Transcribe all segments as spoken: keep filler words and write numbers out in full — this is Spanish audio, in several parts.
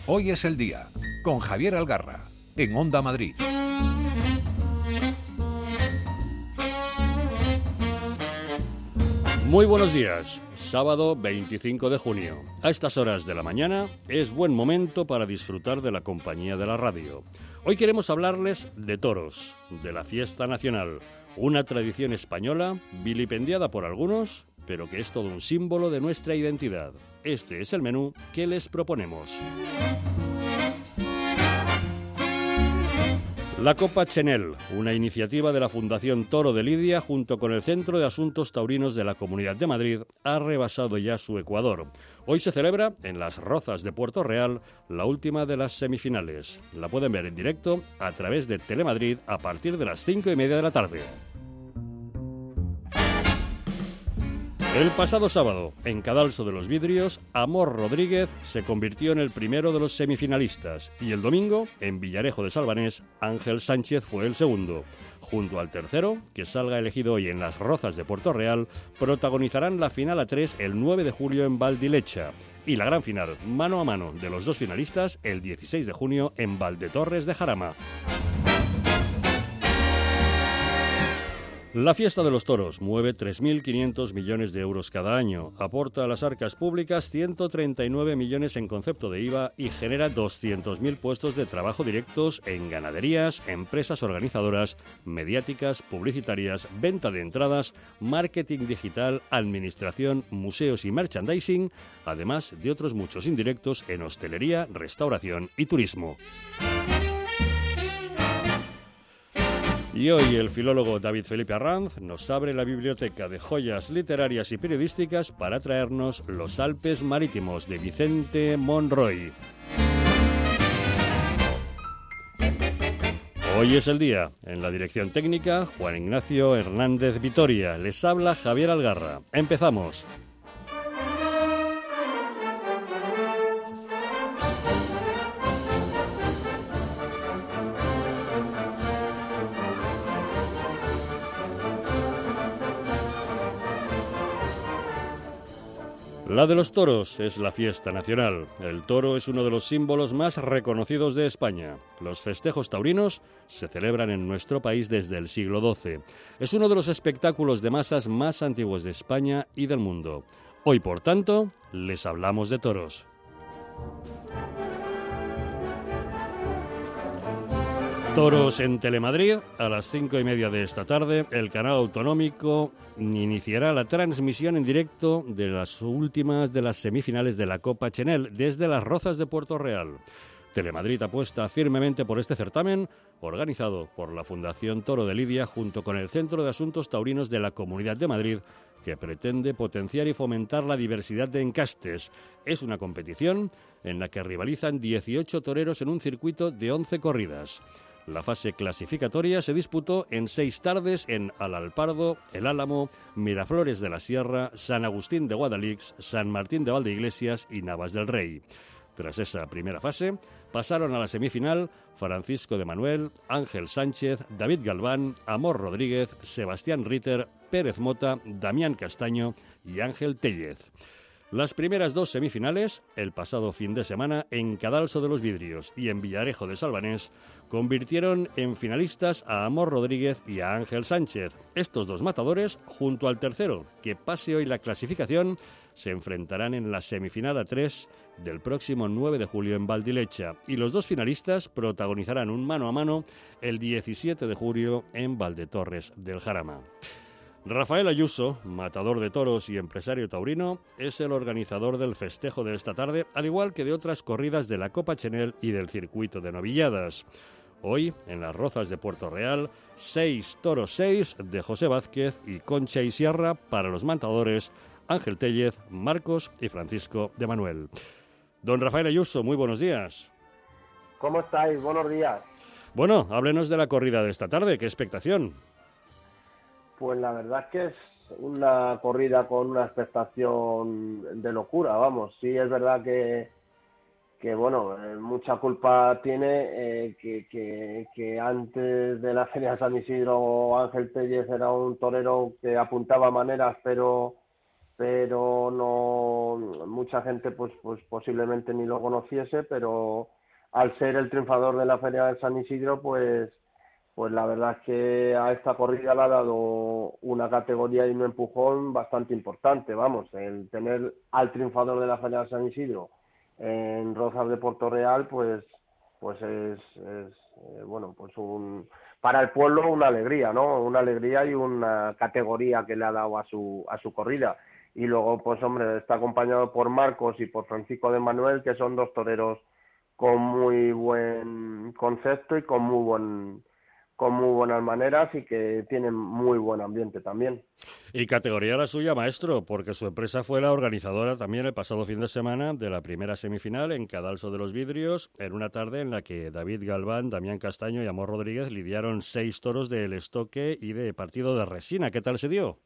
Hoy es el día, con Javier Algarra, en Onda Madrid. Muy buenos días, sábado veinticinco de junio. A estas horas de la mañana es buen momento para disfrutar de la compañía de la radio. Hoy queremos hablarles de toros, de la fiesta nacional, una tradición española vilipendiada por algunos, pero que es todo un símbolo de nuestra identidad. Este es el menú que les proponemos. La Copa Chenel, una iniciativa de la Fundación Toro de Lidia junto con el Centro de Asuntos Taurinos de la Comunidad de Madrid, ha rebasado ya su ecuador. Hoy se celebra en Las Rozas de Puerto Real la última de las semifinales. La pueden ver en directo a través de Telemadrid a partir de las cinco y media de la tarde. El pasado sábado, en Cadalso de los Vidrios, Amor Rodríguez se convirtió en el primero de los semifinalistas y el domingo, en Villarejo de Salvanés, Ángel Sánchez fue el segundo. Junto al tercero, que salga elegido hoy en Las Rozas de Puerto Real, protagonizarán la final a tres el nueve de julio en Valdilecha y la gran final, mano a mano, de los dos finalistas el dieciséis de junio en Valdetorres de Jarama. La fiesta de los toros mueve tres mil quinientos millones de euros cada año, aporta a las arcas públicas ciento treinta y nueve millones en concepto de I V A y genera doscientos mil puestos de trabajo directos en ganaderías, empresas organizadoras, mediáticas, publicitarias, venta de entradas, marketing digital, administración, museos y merchandising, además de otros muchos indirectos en hostelería, restauración y turismo. Y hoy el filólogo David Felipe Arranz nos abre la biblioteca de joyas literarias y periodísticas para traernos Los Alpes Marítimos de Vicente Monroy. Hoy es el día. En la dirección técnica, Juan Ignacio Hernández Vitoria. Les habla Javier Algarra. Empezamos. La de los toros es la fiesta nacional. El toro es uno de los símbolos más reconocidos de España. Los festejos taurinos se celebran en nuestro país desde el siglo doce. Es uno de los espectáculos de masas más antiguos de España y del mundo. Hoy, por tanto, les hablamos de toros. Toros en Telemadrid, a las cinco y media de esta tarde, el canal autonómico iniciará la transmisión en directo de las últimas de las semifinales de la Copa Chenel desde Las Rozas de Puerto Real. Telemadrid apuesta firmemente por este certamen, organizado por la Fundación Toro de Lidia junto con el Centro de Asuntos Taurinos de la Comunidad de Madrid, que pretende potenciar y fomentar la diversidad de encastes. Es una competición en la que rivalizan dieciocho toreros en un circuito de once corridas. La fase clasificatoria se disputó en seis tardes en Alalpardo, El Álamo, Miraflores de la Sierra, San Agustín de Guadalix, San Martín de Valdeiglesias y Navas del Rey. Tras esa primera fase, pasaron a la semifinal Francisco de Manuel, Ángel Sánchez, David Galván, Amor Rodríguez, Sebastián Ritter, Pérez Mota, Damián Castaño y Ángel Tellez. Las primeras dos semifinales, el pasado fin de semana en Cadalso de los Vidrios y en Villarejo de Salvanés, convirtieron en finalistas a Amor Rodríguez y a Ángel Sánchez. Estos dos matadores, junto al tercero, que pase hoy la clasificación, se enfrentarán en la semifinal a tres del próximo nueve de julio en Valdilecha y los dos finalistas protagonizarán un mano a mano el diecisiete de julio en Valdetorres del Jarama. Rafael Ayuso, matador de toros y empresario taurino, es el organizador del festejo de esta tarde, al igual que de otras corridas de la Copa Chenel y del circuito de novilladas. Hoy, en Las Rozas de Puerto Real, seis toros seis de José Vázquez y Concha y Sierra para los matadores Ángel Tellez, Marcos y Francisco de Manuel. Don Rafael Ayuso, muy buenos días. ¿Cómo estáis? Buenos días. Bueno, háblenos de la corrida de esta tarde, qué expectación. Pues la verdad es que es una corrida con una expectación de locura, vamos. Sí, es verdad que, que bueno, eh, mucha culpa tiene eh, que, que, que antes de la Feria de San Isidro Ángel Tellez era un torero que apuntaba maneras, pero pero no, mucha gente pues, pues posiblemente ni lo conociese, pero al ser el triunfador de la Feria de San Isidro, pues pues la verdad es que a esta corrida le ha dado una categoría y un empujón bastante importante. Vamos, el tener al triunfador de la Feria de San Isidro en Rozas de Puerto Real, pues pues es, es eh, bueno, pues un para el pueblo una alegría, ¿no? Una alegría y una categoría que le ha dado a su a su corrida. Y luego, pues hombre, está acompañado por Marcos y por Francisco de Manuel, que son dos toreros con muy buen concepto y con muy buen con muy buenas maneras y que tienen muy buen ambiente también. Y categoría la suya, maestro, porque su empresa fue la organizadora también el pasado fin de semana de la primera semifinal en Cadalso de los Vidrios, en una tarde en la que David Galván, Damián Castaño y Amor Rodríguez lidiaron seis toros del estoque y de partido de resina. ¿Qué tal se dio?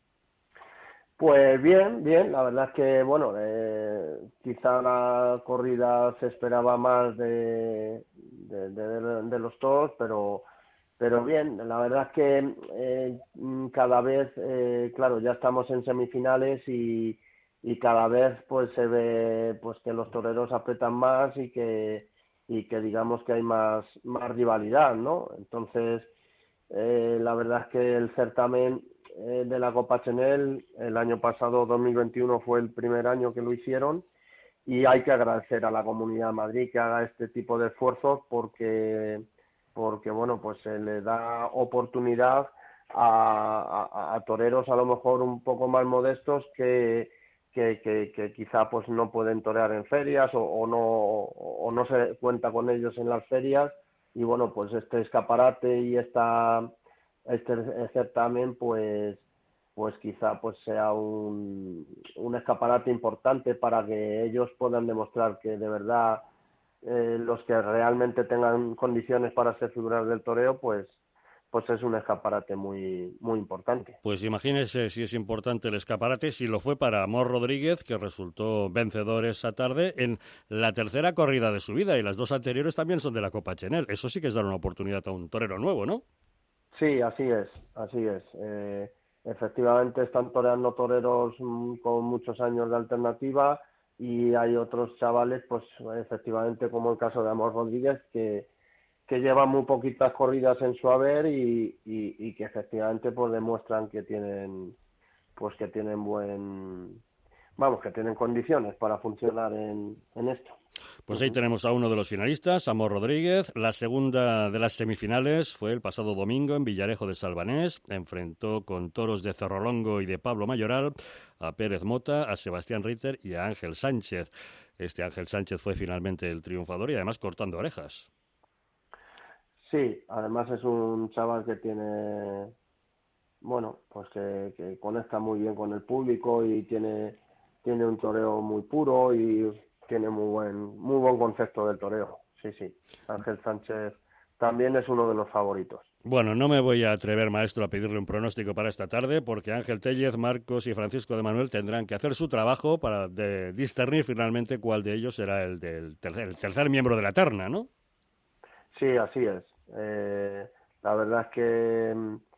Pues bien, bien, la verdad es que, bueno, eh, quizá la corrida se esperaba más de, de, de, de los toros, pero pero bien, la verdad es que eh, cada vez, eh, claro, ya estamos en semifinales y, y cada vez pues se ve pues que los toreros apretan más y que y que digamos que hay más más rivalidad, ¿no? Entonces, eh, la verdad es que el certamen eh, de la Copa Chenel el año pasado, dos mil veintiuno, fue el primer año que lo hicieron y hay que agradecer a la Comunidad de Madrid que haga este tipo de esfuerzos porque porque bueno, pues se le da oportunidad a, a, a toreros a lo mejor un poco más modestos que, que, que, que quizá pues no pueden torear en ferias o, o no o no se cuenta con ellos en las ferias y bueno, pues este escaparate y esta este certamen pues pues quizá pues sea un, un escaparate importante para que ellos puedan demostrar que de verdad Eh, los que realmente tengan condiciones para ser figuras del toreo, pues pues es un escaparate muy muy importante. Pues imagínese si es importante el escaparate, si lo fue para Amor Rodríguez, que resultó vencedor esa tarde en la tercera corrida de su vida, y las dos anteriores también son de la Copa Chenel. Eso sí que es dar una oportunidad a un torero nuevo, ¿no? Sí, así es, así es. Eh, efectivamente están toreando toreros mm, con muchos años de alternativa y hay otros chavales, pues efectivamente como el caso de Amor Rodríguez, que que llevan muy poquitas corridas en su haber y, y, y que efectivamente pues demuestran que tienen pues que tienen buen vamos que tienen condiciones para funcionar en, en esto. Pues ahí tenemos a uno de los finalistas, Amor Rodríguez. La segunda de las semifinales fue el pasado domingo en Villarejo de Salvanés. Enfrentó con toros de Cerrolongo y de Pablo Mayoral a Pérez Mota, a Sebastián Ritter y a Ángel Sánchez. Este Ángel Sánchez fue finalmente el triunfador y además cortando orejas. Sí, además es un chaval que tiene, bueno, pues que, que conecta muy bien con el público y tiene tiene un toreo muy puro y tiene muy buen muy buen concepto del toreo. Sí, sí. Ángel Sánchez también es uno de los favoritos. Bueno, no me voy a atrever, maestro, a pedirle un pronóstico para esta tarde, porque Ángel Tellez, Marcos y Francisco de Manuel tendrán que hacer su trabajo para de discernir finalmente cuál de ellos será el del tercer, el tercer miembro de la terna, ¿no? Sí, así es. Eh, la verdad es que,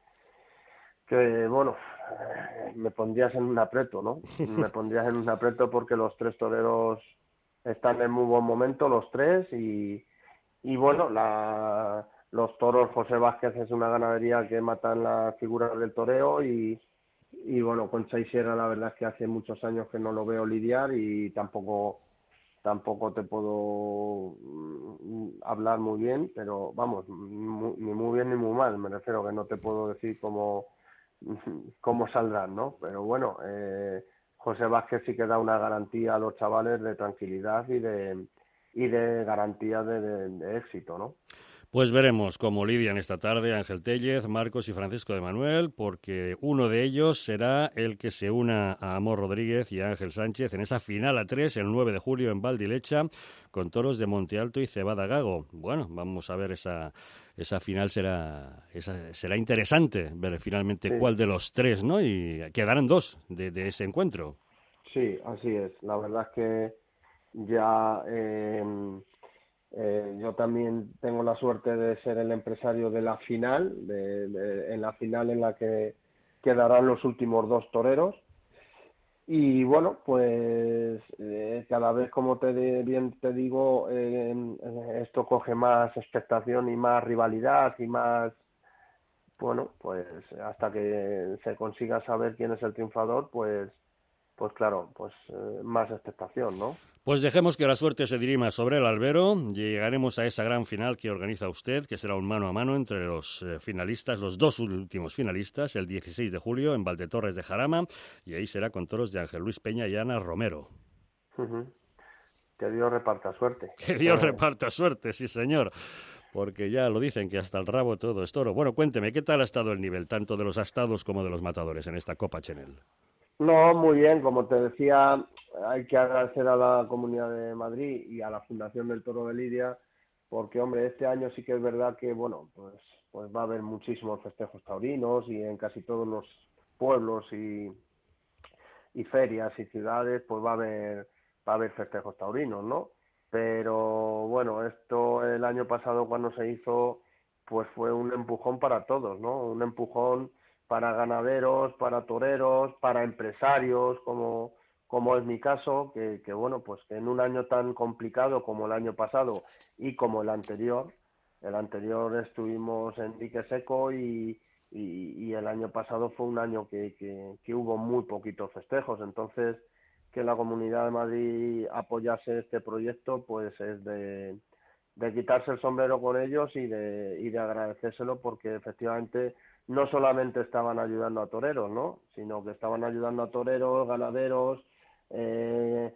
que bueno, me pondrías en un aprieto, ¿no? Me pondrías en un aprieto porque los tres toreros están en muy buen momento, los tres, y, y bueno, la, los toros, José Vázquez es una ganadería que matan las figuras del toreo y, y bueno, Concha y Sierra la verdad es que hace muchos años que no lo veo lidiar y tampoco tampoco te puedo hablar muy bien, pero vamos, ni muy bien ni muy mal, me refiero que no te puedo decir cómo, cómo saldrán, ¿no? Pero bueno, eh, José Vázquez sí que da una garantía a los chavales de tranquilidad y de y de garantía de, de, de éxito, ¿no? Pues veremos cómo lidian esta tarde Ángel Tellez, Marcos y Francisco de Manuel, porque uno de ellos será el que se una a Amor Rodríguez y a Ángel Sánchez en esa final a tres el nueve de julio en Valdilecha con toros de Monte Alto y Cebada Gago. Bueno, vamos a ver esa esa final será esa, será interesante ver finalmente sí. Cuál de los tres, ¿no? Y quedarán dos de, de ese encuentro. Sí, así es. La verdad es que ya eh, Eh, yo también tengo la suerte de ser el empresario de la final, de, de, en la final en la que quedarán los últimos dos toreros. Y bueno, pues eh, cada vez, como te de- bien te digo, eh, esto coge más expectación y más rivalidad y más, bueno, pues hasta que se consiga saber quién es el triunfador, pues, pues claro, pues eh, más expectación, ¿no? Pues dejemos que la suerte se dirima sobre el albero. Llegaremos a esa gran final que organiza usted, que será un mano a mano entre los eh, finalistas, los dos últimos finalistas, el dieciséis de julio en Valdetorres de Jarama, y ahí será con toros de Ángel Luis Peña y Ana Romero. Ujú. Que Dios reparta suerte. Que Dios reparta suerte, sí señor, porque ya lo dicen que hasta el rabo todo es toro. Bueno, cuénteme, ¿qué tal ha estado el nivel, tanto de los astados como de los matadores en esta Copa Chenel? No, muy bien, como te decía, hay que agradecer a la Comunidad de Madrid y a la Fundación del Toro de Lidia, porque hombre, este año sí que es verdad que, bueno, pues, pues va a haber muchísimos festejos taurinos y en casi todos los pueblos y, y ferias y ciudades, pues va a haber, va a haber festejos taurinos, ¿no? Pero bueno, esto el año pasado cuando se hizo, pues fue un empujón para todos, ¿no? Un empujón para ganaderos, para toreros, para empresarios, como, como es mi caso, que, que bueno, pues que en un año tan complicado como el año pasado y como el anterior, el anterior estuvimos en dique seco y, y, y el año pasado fue un año que, que, que hubo muy poquitos festejos, entonces que la Comunidad de Madrid apoyase este proyecto, pues es de, de quitarse el sombrero con ellos y de, y de agradecérselo, porque efectivamente no solamente estaban ayudando a toreros, ¿no? Sino que estaban ayudando a toreros, ganaderos, eh,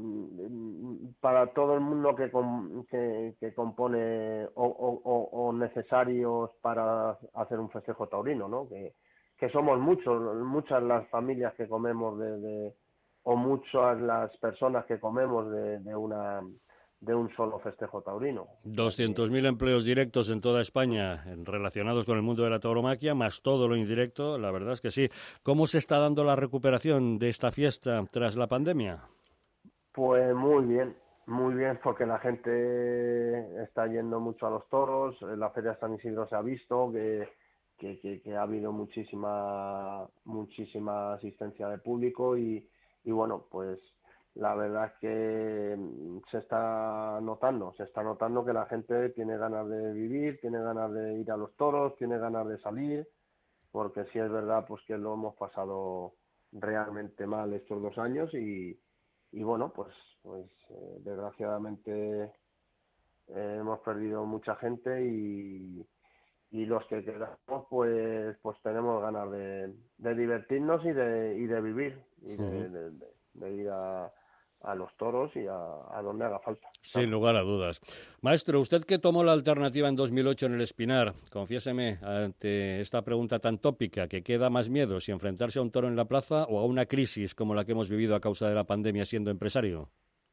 para todo el mundo que, com, que, que compone o, o, o necesarios para hacer un festejo taurino, ¿no? Que, que somos muchos, muchas las familias que comemos de, de o muchas las personas que comemos de, de una de un solo festejo taurino. O sea que... doscientos mil empleos directos en toda España relacionados con el mundo de la tauromaquia, más todo lo indirecto, la verdad es que sí. ¿Cómo se está dando la recuperación de esta fiesta tras la pandemia? Pues muy bien, muy bien, porque la gente está yendo mucho a los toros, en la Feria San Isidro se ha visto que, que, que, que ha habido muchísima, muchísima asistencia de público y, y bueno, pues la verdad es que se está notando, se está notando que la gente tiene ganas de vivir, tiene ganas de ir a los toros, tiene ganas de salir, porque sí es verdad pues que lo hemos pasado realmente mal estos dos años y, y bueno, pues, pues eh, desgraciadamente eh, hemos perdido mucha gente y, y los que quedamos pues pues tenemos ganas de, de divertirnos y de, y de vivir y de, Uh-huh. de, de, de ir a, a los toros y a, a donde haga falta. Sin Claro. lugar a dudas. Maestro, usted que tomó la alternativa en dos mil ocho en el Espinar, confiéseme ante esta pregunta tan tópica, ¿que queda más miedo si enfrentarse a un toro en la plaza o a una crisis como la que hemos vivido a causa de la pandemia siendo empresario?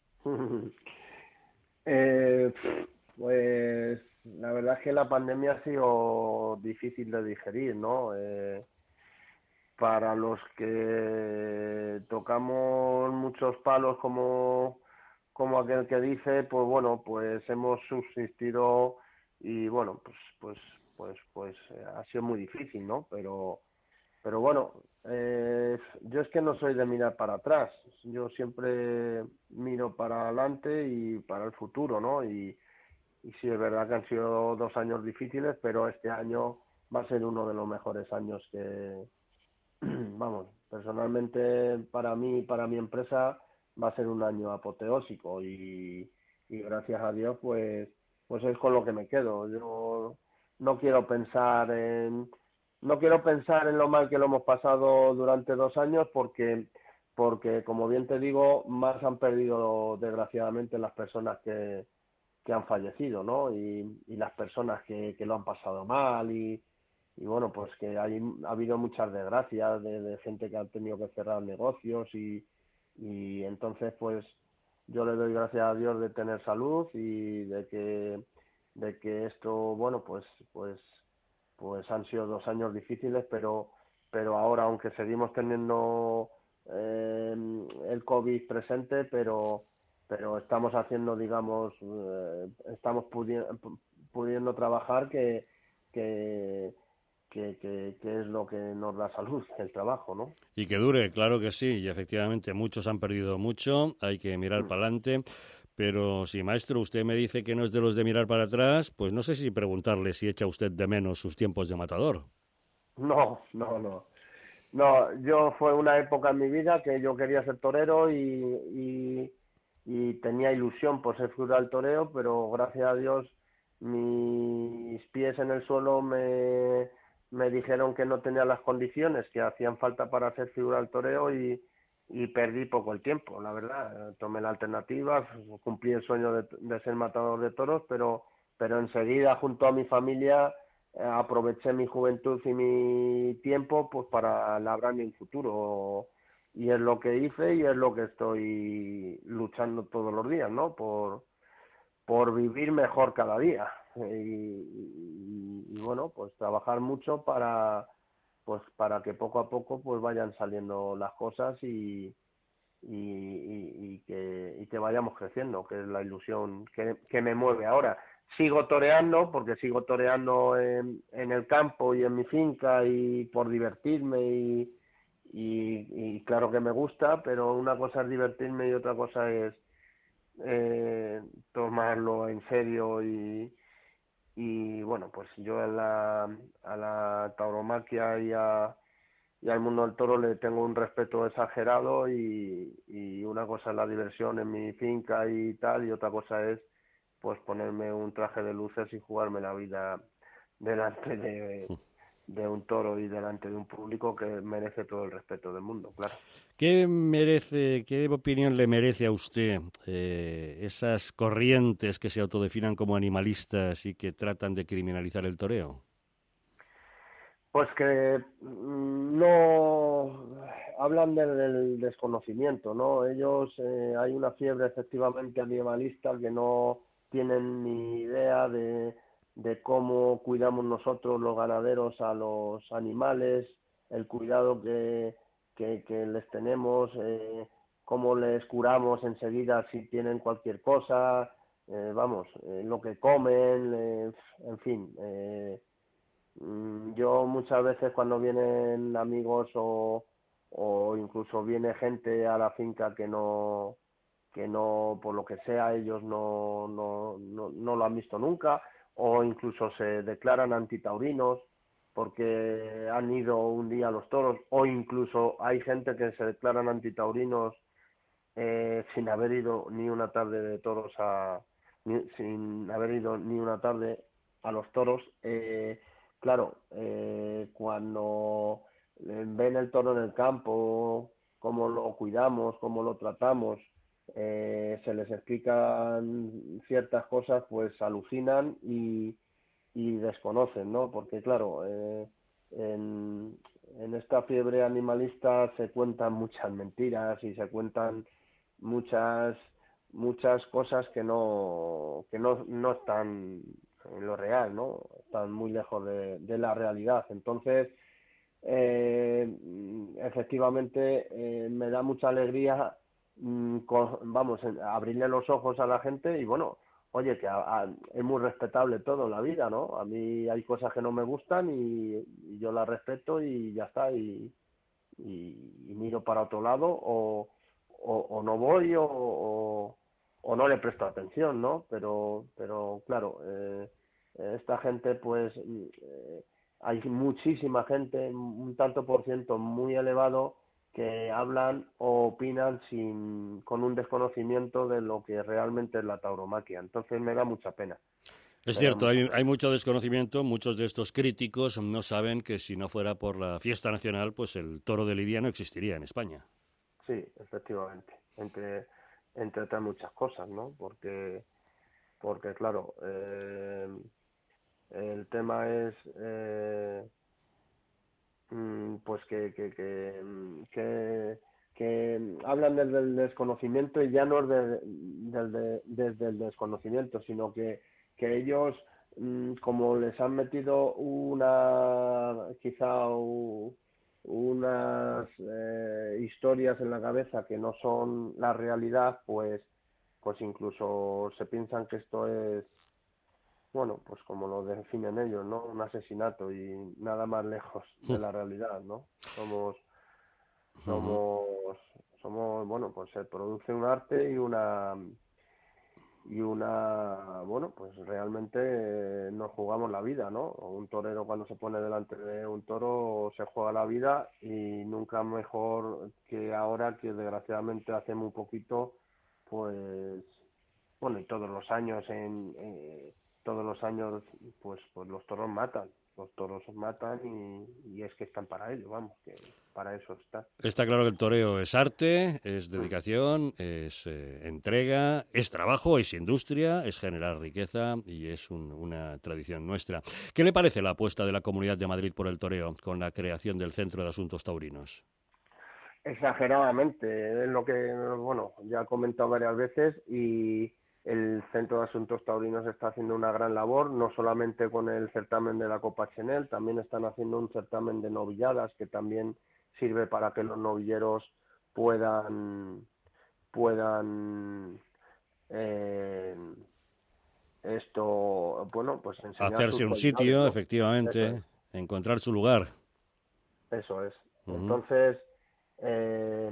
eh, pues la verdad es que la pandemia ha sido difícil de digerir, ¿no? Eh, para los que tocamos muchos palos como, como aquel que dice, pues bueno, pues hemos subsistido y bueno, pues pues pues pues eh, ha sido muy difícil, ¿no? Pero pero bueno, eh, yo es que no soy de mirar para atrás, yo siempre miro para adelante y para el futuro, ¿no? Y, y sí, es verdad que han sido dos años difíciles, pero este año va a ser uno de los mejores años que, vamos, personalmente para mí, para mi empresa, va a ser un año apoteósico y, y gracias a Dios, pues, pues es con lo que me quedo. Yo no quiero pensar en, no quiero pensar en lo mal que lo hemos pasado durante dos años porque, porque como bien te digo, más han perdido desgraciadamente las personas que, que han fallecido, ¿no? Y, y las personas que, que lo han pasado mal y, y bueno, pues que hay, ha habido muchas desgracias de, de gente que ha tenido que cerrar negocios y, y entonces pues yo le doy gracias a Dios de tener salud y de que de que esto, bueno, pues pues pues han sido dos años difíciles, pero pero ahora aunque seguimos teniendo eh, el COVID presente, pero pero estamos haciendo, digamos, eh, estamos pudi pudiendo trabajar que, que que, que, que es lo que nos da salud, el trabajo, ¿no? Y que dure, claro que sí, y efectivamente muchos han perdido mucho, hay que mirar Mm. para adelante, pero si, maestro, usted me dice que no es de los de mirar para atrás, pues no sé si preguntarle si echa usted de menos sus tiempos de matador. No, no, no. No, yo fue una época en mi vida que yo quería ser torero y, y, y tenía ilusión por ser figura del toreo, pero gracias a Dios mis pies en el suelo me, me dijeron que no tenía las condiciones que hacían falta para ser figura del toreo y, y perdí poco el tiempo, la verdad. Tomé la alternativa, cumplí el sueño de, de ser matador de toros, pero, pero enseguida junto a mi familia eh, aproveché mi juventud y mi tiempo pues para labrar mi futuro y es lo que hice y es lo que estoy luchando todos los días, ¿no? Por, por vivir mejor cada día y, y, y bueno, pues trabajar mucho para pues para que poco a poco pues vayan saliendo las cosas y, y, y, y que, y que vayamos creciendo, que es la ilusión que, que me mueve ahora. Sigo toreando, porque sigo toreando en, en el campo y en mi finca y por divertirme y, y, y claro que me gusta, pero una cosa es divertirme y otra cosa es eh, tomarlo en serio y, y bueno, pues yo a la, a la tauromaquia y a y al mundo del toro le tengo un respeto exagerado y, y una cosa es la diversión en mi finca y tal y otra cosa es pues ponerme un traje de luces y jugarme la vida delante de, de un toro y delante de un público que merece todo el respeto del mundo, claro. ¿Qué merece, qué opinión le merece a usted eh, esas corrientes que se autodefinan como animalistas y que tratan de criminalizar el toreo? Pues que mm, no hablan del, del desconocimiento, ¿no? Ellos, eh, hay una fiebre efectivamente animalista que no tienen ni idea de, de cómo cuidamos nosotros los ganaderos a los animales, el cuidado que, que, que les tenemos, eh, cómo les curamos enseguida si tienen cualquier cosa, eh, vamos, eh, lo que comen, eh, en fin. Eh, Mm, Yo muchas veces cuando vienen amigos o, o incluso viene gente a la finca que no, que no, por lo que sea, ellos no, no, no, no lo han visto nunca, o incluso se declaran antitaurinos porque han ido un día a los toros, o incluso hay gente que se declaran antitaurinos eh, sin haber ido ni una tarde de toros a, ni- sin haber ido ni una tarde a los toros. Eh, claro, eh, cuando eh, ven el toro en el campo, cómo lo cuidamos, cómo lo tratamos, eh, se les explican ciertas cosas, pues alucinan y, y desconocen, ¿no? Porque claro, eh, en, en esta fiebre animalista se cuentan muchas mentiras y se cuentan muchas muchas cosas que no que no, no están en lo real, ¿no? Están muy lejos de, de la realidad. Entonces, eh, efectivamente, eh, me da mucha alegría, mm, con- vamos, en- abrirle los ojos a la gente y bueno, oye, que a- a- es muy respetable todo en la vida, ¿no? A mí hay cosas que no me gustan y, y yo las respeto y ya está, y, y, y miro para otro lado o, o, o no voy o, o, o no le presto atención, ¿no? Pero, pero claro, eh, esta gente pues eh, hay muchísima gente, un tanto por ciento muy elevado que hablan o opinan sin, con un desconocimiento de lo que realmente es la tauromaquia. Entonces me da mucha pena. Es Me da cierto, mucha hay, pena. hay mucho desconocimiento, muchos de estos críticos no saben que si no fuera por la fiesta nacional, pues el toro de Lidia no existiría en España. Sí, efectivamente. Entre, entre otras muchas cosas, ¿no? Porque, porque claro, eh, el tema es eh, mm, pues que, que, que, mm, que, que hablan desde el desconocimiento y ya no es de- del de- desde el desconocimiento, sino que, que ellos, mm, como les han metido una, quizá u- unas eh, historias en la cabeza que no son la realidad, pues, pues incluso se piensan que esto es bueno, pues como lo definen ellos, ¿no? Un asesinato y nada más lejos de la realidad, ¿no? Somos, Ujú. somos, somos, bueno, pues se produce un arte y una, y una, bueno, pues realmente eh, nos jugamos la vida, ¿no? Un torero cuando se pone delante de un toro se juega la vida y nunca mejor que ahora que desgraciadamente hace muy poquito, pues, bueno, y todos los años en, eh, todos los años, pues, pues los toros matan, los toros matan y, y es que están para ello, vamos, que para eso están. Está claro que el toreo es arte, es dedicación, es eh, entrega, es trabajo, es industria, es generar riqueza y es un- una tradición nuestra. ¿Qué le parece la apuesta de la Comunidad de Madrid por el toreo con la creación del Centro de Asuntos Taurinos? Exageradamente, es lo que, bueno, ya he comentado varias veces y el Centro de Asuntos Taurinos está haciendo una gran labor, no solamente con el certamen de la Copa Chenel, también están haciendo un certamen de novilladas que también sirve para que los novilleros puedan, puedan eh, esto, bueno, pues enseñar sus Hacerse un cualidades, sitio, ¿no? Eso es. efectivamente, encontrar su lugar. Eso es. Ujú. Entonces, eh,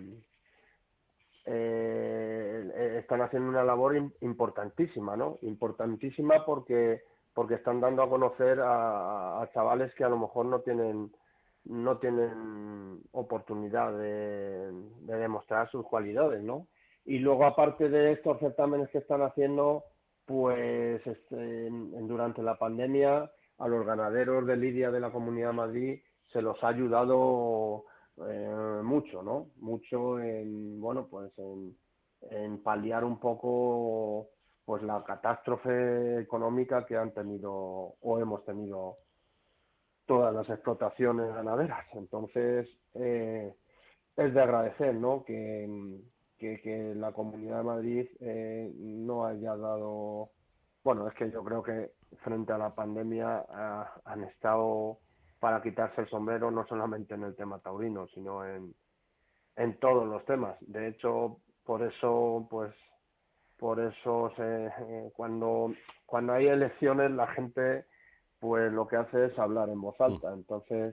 eh, eh, están haciendo una labor im- importantísima, ¿no? Importantísima porque, porque están dando a conocer a, a chavales que a lo mejor no tienen, no tienen oportunidad de, de demostrar sus cualidades, ¿no? Y luego, aparte de estos certámenes que están haciendo, pues este, en- durante la pandemia a los ganaderos de lidia de la Comunidad de Madrid se los ha ayudado eh, mucho, ¿no? Mucho en, bueno, pues en, en paliar un poco pues la catástrofe económica que han tenido o hemos tenido todas las explotaciones ganaderas. Entonces, eh, es de agradecer, ¿no? Que, que, que la Comunidad de Madrid eh, no haya dado, bueno, es que yo creo que frente a la pandemia ah, han estado para quitarse el sombrero no solamente en el tema taurino, sino en, en todos los temas. De hecho, por eso, pues, por eso se, eh, cuando, cuando hay elecciones la gente, pues lo que hace es hablar en voz Mm. alta. Entonces,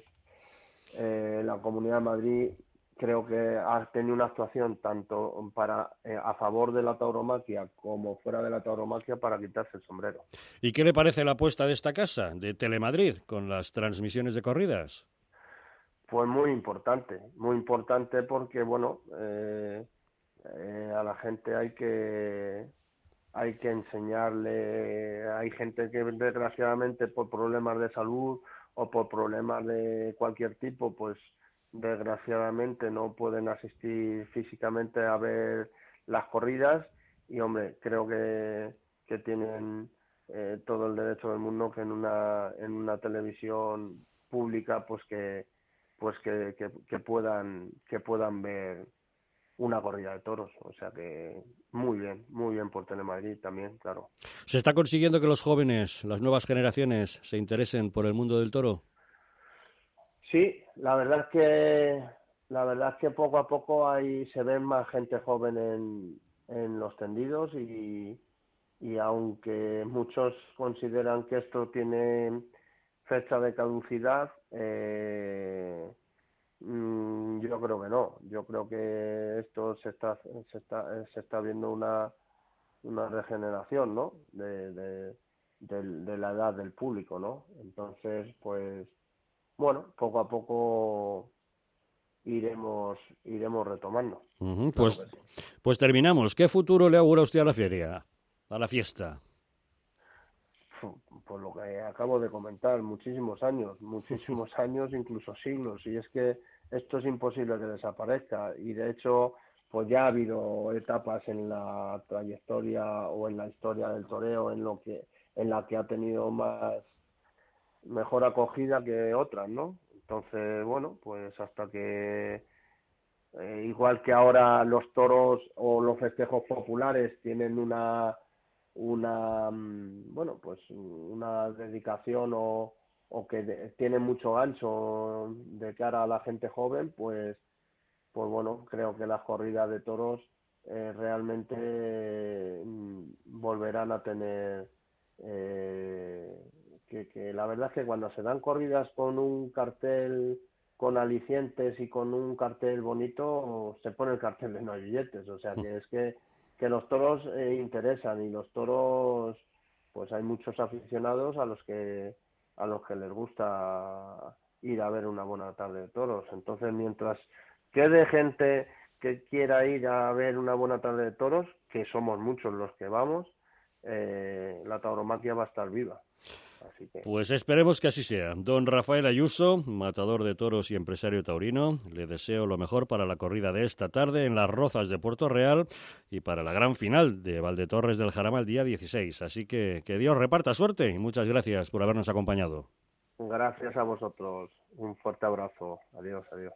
eh, la Comunidad de Madrid creo que ha tenido una actuación tanto para eh, a favor de la tauromaquia como fuera de la tauromaquia para quitarse el sombrero. ¿Y qué le parece la apuesta de esta casa, de Telemadrid, con las transmisiones de corridas? Fue muy importante, muy importante porque bueno, eh, eh, a la gente hay que hay que enseñarle, hay gente que desgraciadamente por problemas de salud o por problemas de cualquier tipo, pues desgraciadamente no pueden asistir físicamente a ver las corridas y hombre, creo que, que tienen eh, todo el derecho del mundo que en una, en una televisión pública pues que pues que, que, que puedan que puedan ver una corrida de toros, o sea que muy bien, muy bien por Telemadrid también, claro. ¿Se está consiguiendo que los jóvenes, las nuevas generaciones, se interesen por el mundo del toro? Sí, la verdad es que la verdad es que poco a poco hay se ven más gente joven en, en los tendidos y, y aunque muchos consideran que esto tiene fecha de caducidad, eh, mm, yo creo que no. Yo creo que esto se está se está se está viendo una una regeneración, ¿no? De, de, de, de la edad del público, ¿no? Entonces, pues, bueno, poco a poco iremos, iremos retomando. Ujú. Claro Pues, que sí. pues terminamos. ¿Qué futuro le augura usted a la feria, a la fiesta? Por lo que acabo de comentar, muchísimos años, muchísimos años, incluso siglos, y es que esto es imposible que desaparezca, y de hecho, pues ya ha habido etapas en la trayectoria o en la historia del toreo en lo que, en la que ha tenido más mejor acogida que otras, ¿no? Entonces, bueno, pues hasta que, eh, igual que ahora los toros o los festejos populares tienen una, una mm, bueno, pues una dedicación o, o que de, tienen mucho gancho de cara a la gente joven, pues, pues bueno, creo que las corridas de toros eh, realmente mm, volverán a tener eh, que, que la verdad es que cuando se dan corridas con un cartel con alicientes y con un cartel bonito, se pone el cartel de no hay billetes. O sea que es que, que los toros eh, interesan, y los toros, pues hay muchos aficionados a los que a los que les gusta ir a ver una buena tarde de toros. Entonces, mientras quede gente que quiera ir a ver una buena tarde de toros, que somos muchos los que vamos, eh, la tauromaquia va a estar viva. Así que... Pues esperemos que así sea. Don Rafael Ayuso, matador de toros y empresario taurino, le deseo lo mejor para la corrida de esta tarde en Las Rozas de Puerto Real y para la gran final de Valdetorres del Jarama el día dieciséis. Así que que Dios reparta suerte y muchas gracias por habernos acompañado. Gracias a vosotros. Un fuerte abrazo. Adiós, adiós.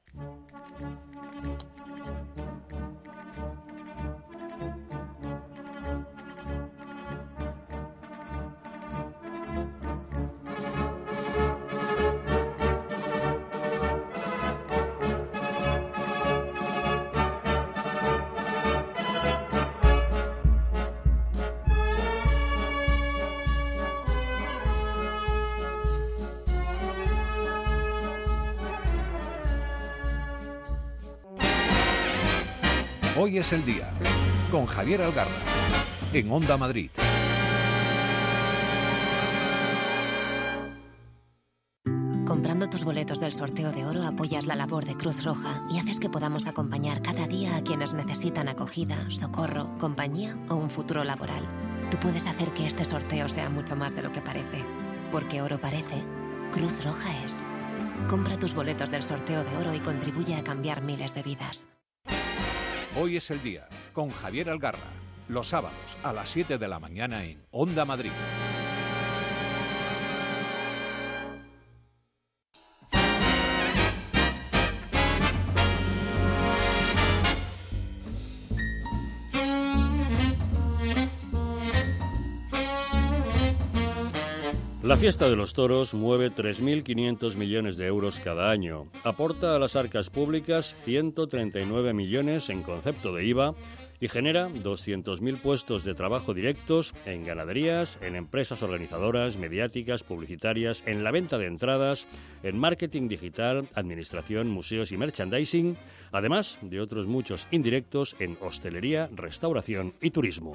Hoy es el día, con Javier Algarra, en Onda Madrid. Comprando tus boletos del sorteo de oro apoyas la labor de Cruz Roja y haces que podamos acompañar cada día a quienes necesitan acogida, socorro, compañía o un futuro laboral. Tú puedes hacer que este sorteo sea mucho más de lo que parece. Porque oro parece, Cruz Roja es. Compra tus boletos del sorteo de oro y contribuye a cambiar miles de vidas. Hoy es el día, con Javier Algarra, los sábados a las siete de la mañana en Onda Madrid. La fiesta de los toros mueve tres mil quinientos millones de euros cada año, aporta a las arcas públicas ciento treinta y nueve millones en concepto de I V A y genera doscientos mil puestos de trabajo directos en ganaderías, en empresas organizadoras, mediáticas, publicitarias, en la venta de entradas, en marketing digital, administración, museos y merchandising, además de otros muchos indirectos en hostelería, restauración y turismo.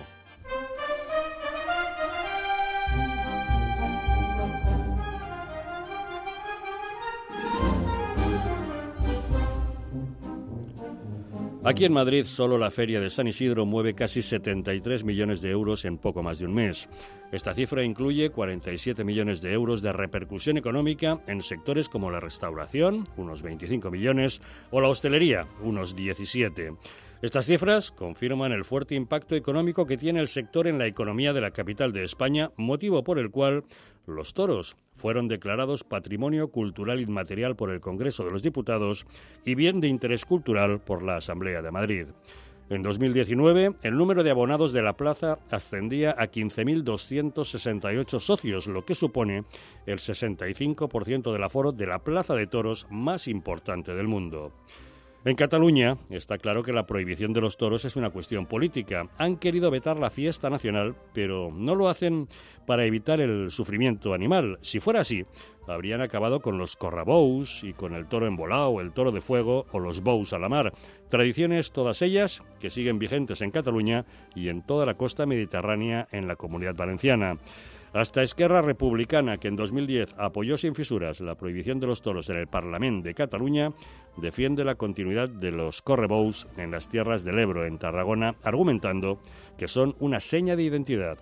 Aquí en Madrid, solo la Feria de San Isidro mueve casi setenta y tres millones de euros en poco más de un mes. Esta cifra incluye cuarenta y siete millones de euros de repercusión económica en sectores como la restauración, unos veinticinco millones, o la hostelería, unos diecisiete. Estas cifras confirman el fuerte impacto económico que tiene el sector en la economía de la capital de España, motivo por el cual los toros fueron declarados Patrimonio Cultural Inmaterial por el Congreso de los Diputados y Bien de Interés Cultural por la Asamblea de Madrid. En dos mil diecinueve, el número de abonados de la plaza ascendía a quince mil doscientos sesenta y ocho socios, lo que supone el sesenta y cinco por ciento del aforo de la plaza de toros más importante del mundo. En Cataluña está claro que la prohibición de los toros es una cuestión política. Han querido vetar la fiesta nacional, pero no lo hacen para evitar el sufrimiento animal. Si fuera así, habrían acabado con los corrabous y con el toro embolado, el toro de fuego o los bous a la mar. Tradiciones todas ellas que siguen vigentes en Cataluña y en toda la costa mediterránea en la Comunidad Valenciana. Hasta Esquerra Republicana, que en dos mil diez apoyó sin fisuras la prohibición de los toros en el Parlament de Cataluña, defiende la continuidad de los correbous en las tierras del Ebro, en Tarragona, argumentando que son una seña de identidad.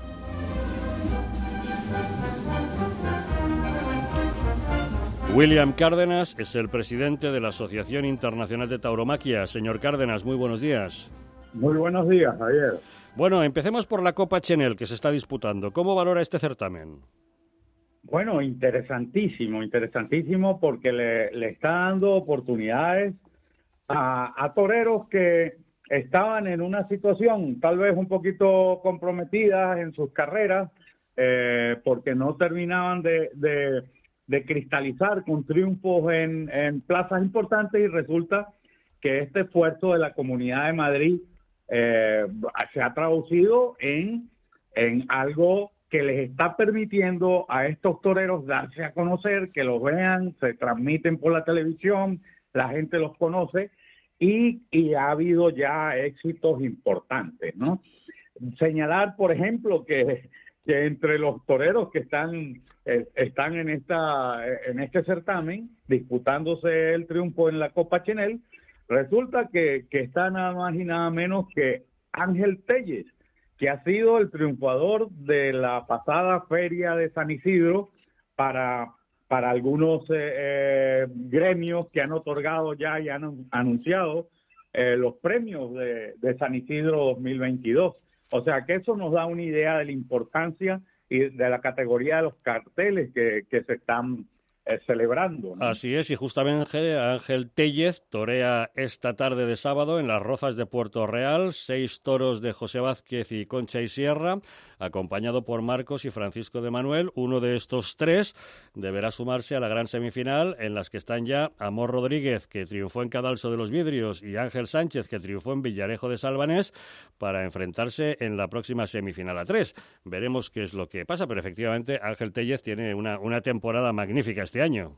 William Cárdenas es el presidente de la Asociación Internacional de Tauromaquia. Señor Cárdenas, muy buenos días. Muy buenos días, Javier. Bueno, empecemos por la Copa Chenel que se está disputando. ¿Cómo valora este certamen? Bueno, interesantísimo, interesantísimo porque le, le está dando oportunidades a, a toreros que estaban en una situación tal vez un poquito comprometida en sus carreras eh, porque no terminaban de, de, de cristalizar con triunfos en, en plazas importantes, y resulta que este esfuerzo de la Comunidad de Madrid Eh, se ha traducido en, en algo que les está permitiendo a estos toreros darse a conocer, que los vean, se transmiten por la televisión, la gente los conoce y, y ha habido ya éxitos importantes, ¿no? Señalar, por ejemplo, que, que entre los toreros que están, eh, están en, esta, en este certamen, disputándose el triunfo en la Copa Chenel, resulta que, que está nada más y nada menos que Ángel Tellez, que ha sido el triunfador de la pasada feria de San Isidro para, para algunos eh, eh, gremios que han otorgado ya y han anunciado eh, los premios de, de San Isidro dos mil veintidós. O sea que eso nos da una idea de la importancia y de la categoría de los carteles que, que se están eh, celebrando, ¿no? Así es, y justamente Ángel Tellez torea esta tarde de sábado en las Rozas de Puerto Real, seis toros de José Vázquez y Concha y Sierra, acompañado por Marcos y Francisco de Manuel. Uno de estos tres deberá sumarse a la gran semifinal, en las que están ya Amor Rodríguez, que triunfó en Cadalso de los Vidrios, y Ángel Sánchez, que triunfó en Villarejo de Salvanés, para enfrentarse en la próxima semifinal a tres. Veremos qué es lo que pasa, pero efectivamente Ángel Tellez tiene una, una temporada magnífica este año.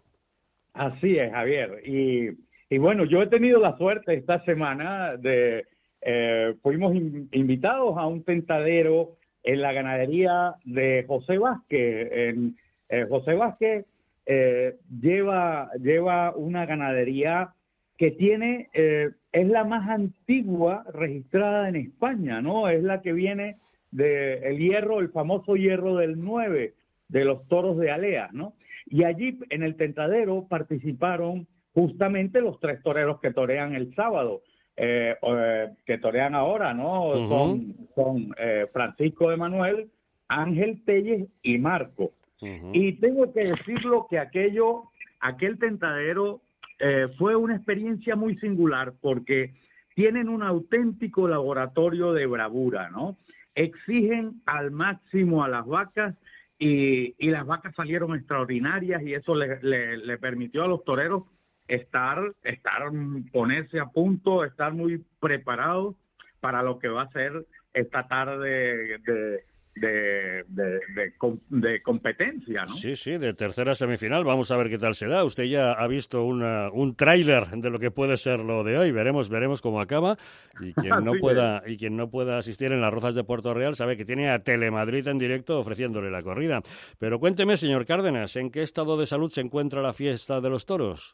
Así es, Javier. Y, y bueno, yo he tenido la suerte esta semana de... Eh, fuimos in, invitados a un tentadero en la ganadería de José Vázquez. En, eh, José Vázquez eh, lleva, lleva una ganadería que tiene, eh, es la más antigua registrada en España, ¿no? Es la que viene del el hierro, el famoso hierro del nueve, de los toros de Alea, ¿no? Y allí en el tentadero participaron justamente los tres toreros que torean el sábado, eh, eh, que torean ahora, ¿no? Uh-huh. Son, son eh, Francisco de Manuel, Ángel Tellez y Marco. Uh-huh. Y tengo que decirlo que aquello, aquel tentadero eh, fue una experiencia muy singular porque tienen un auténtico laboratorio de bravura, ¿no? Exigen al máximo a las vacas y, y las vacas salieron extraordinarias y eso le, le, le permitió a los toreros estar, estar, ponerse a punto, estar muy preparados para lo que va a ser esta tarde de, de, de, de, de competencia, ¿no? Sí, sí, de tercera semifinal. Vamos a ver qué tal se da. Usted ya ha visto una, un tráiler de lo que puede ser lo de hoy. Veremos, veremos cómo acaba. Y quien no pueda, y quien no pueda asistir en las Rozas de Puerto Real sabe que tiene a Telemadrid en directo ofreciéndole la corrida. Pero cuénteme, señor Cárdenas, ¿en qué estado de salud se encuentra la fiesta de los toros?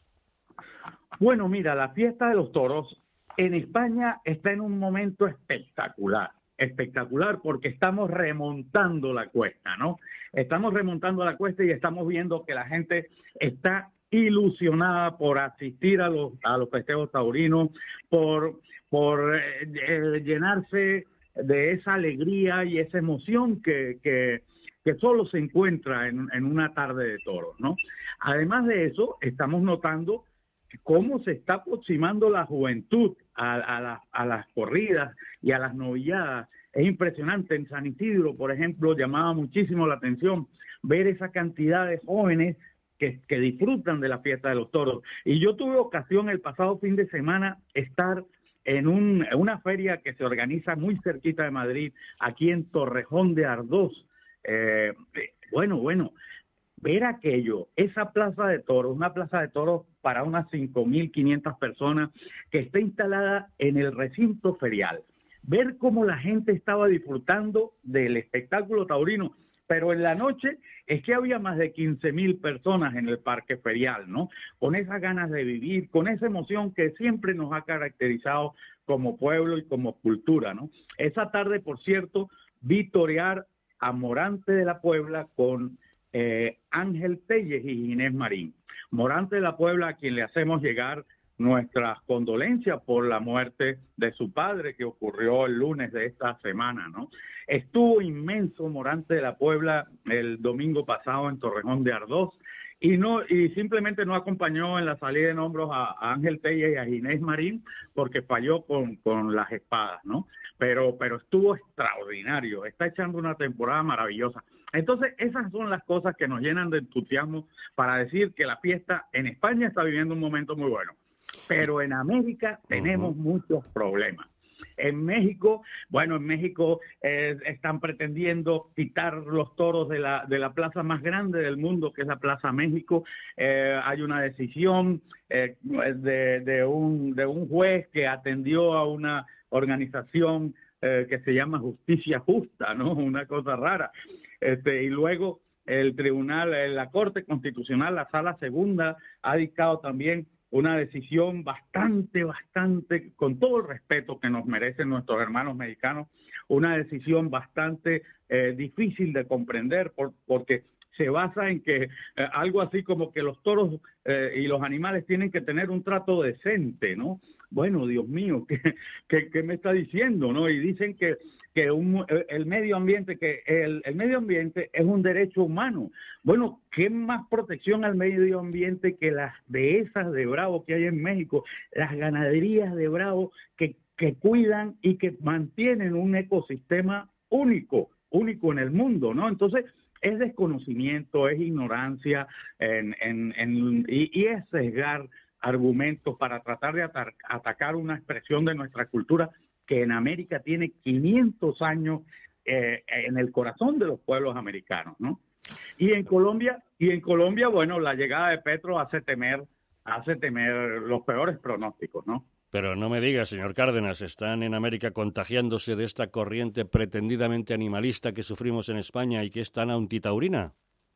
Bueno, mira, la fiesta de los toros en España está en un momento espectacular. Espectacular porque estamos remontando la cuesta, ¿no? Estamos remontando la cuesta y estamos viendo que la gente está ilusionada por asistir a los a los festejos taurinos, por por eh, llenarse de esa alegría y esa emoción que que, que solo se encuentra en, en una tarde de toros, ¿no? Además de eso, estamos notando cómo se está aproximando la juventud a, a, la, a las corridas y a las novilladas. Es impresionante. En San Isidro, por ejemplo, llamaba muchísimo la atención ver esa cantidad de jóvenes que, que disfrutan de la fiesta de los toros. Y yo tuve ocasión el pasado fin de semana estar en un, una feria que se organiza muy cerquita de Madrid, aquí en Torrejón de Ardoz. Eh, bueno, bueno, ver aquello, esa plaza de toros, una plaza de toros para unas cinco mil quinientas personas que está instalada en el recinto ferial. Ver cómo la gente estaba disfrutando del espectáculo taurino, pero en la noche es que había más de quince mil personas en el parque ferial, ¿no? Con esas ganas de vivir, con esa emoción que siempre nos ha caracterizado como pueblo y como cultura, ¿no? Esa tarde, por cierto, vi torear a Morante de la Puebla con Eh, Ángel Tellez y Inés Marín. Morante de la Puebla, a quien le hacemos llegar nuestras condolencias por la muerte de su padre que ocurrió el lunes de esta semana, ¿no? Estuvo inmenso Morante de la Puebla el domingo pasado en Torrejón de Ardoz y no y simplemente no acompañó en la salida de hombros a, a Ángel Tellez y a Inés Marín porque falló con, con las espadas, ¿no? Pero, pero estuvo extraordinario, está echando una temporada maravillosa. Entonces, esas son las cosas que nos llenan de entusiasmo para decir que la fiesta en España está viviendo un momento muy bueno. Pero en América tenemos uh-huh. muchos problemas. En México, bueno, en México eh, están pretendiendo quitar los toros de la, de la plaza más grande del mundo, que es la Plaza México. Eh, hay una decisión eh, de, de, un, de un juez que atendió a una organización eh, que se llama Justicia Justa, ¿no? Una cosa rara. Este, y luego el tribunal, la Corte Constitucional, la Sala Segunda, ha dictado también una decisión bastante, bastante, con todo el respeto que nos merecen nuestros hermanos mexicanos, una decisión bastante eh, difícil de comprender por, porque se basa en que eh, algo así como que los toros eh, y los animales tienen que tener un trato decente, ¿no? Bueno, Dios mío, ¿qué, qué, qué me está diciendo, no? Y dicen que que un, el medio ambiente que el, el medio ambiente es un derecho humano. Bueno, ¿qué más protección al medio ambiente que las dehesas de Bravo que hay en México, las ganaderías de Bravo que, que cuidan y que mantienen un ecosistema único, único en el mundo, ¿no? Entonces, es desconocimiento, es ignorancia en, en, en, y, y es sesgar argumentos para tratar de atar, atacar una expresión de nuestra cultura que en América tiene quinientos años eh, en el corazón de los pueblos americanos, ¿no? Y en Colombia, y en Colombia, bueno, la llegada de Petro hace temer, hace temer los peores pronósticos, ¿no? Pero no me diga, señor Cárdenas, ¿están en América contagiándose de esta corriente pretendidamente animalista que sufrimos en España y que es tan antitaurina?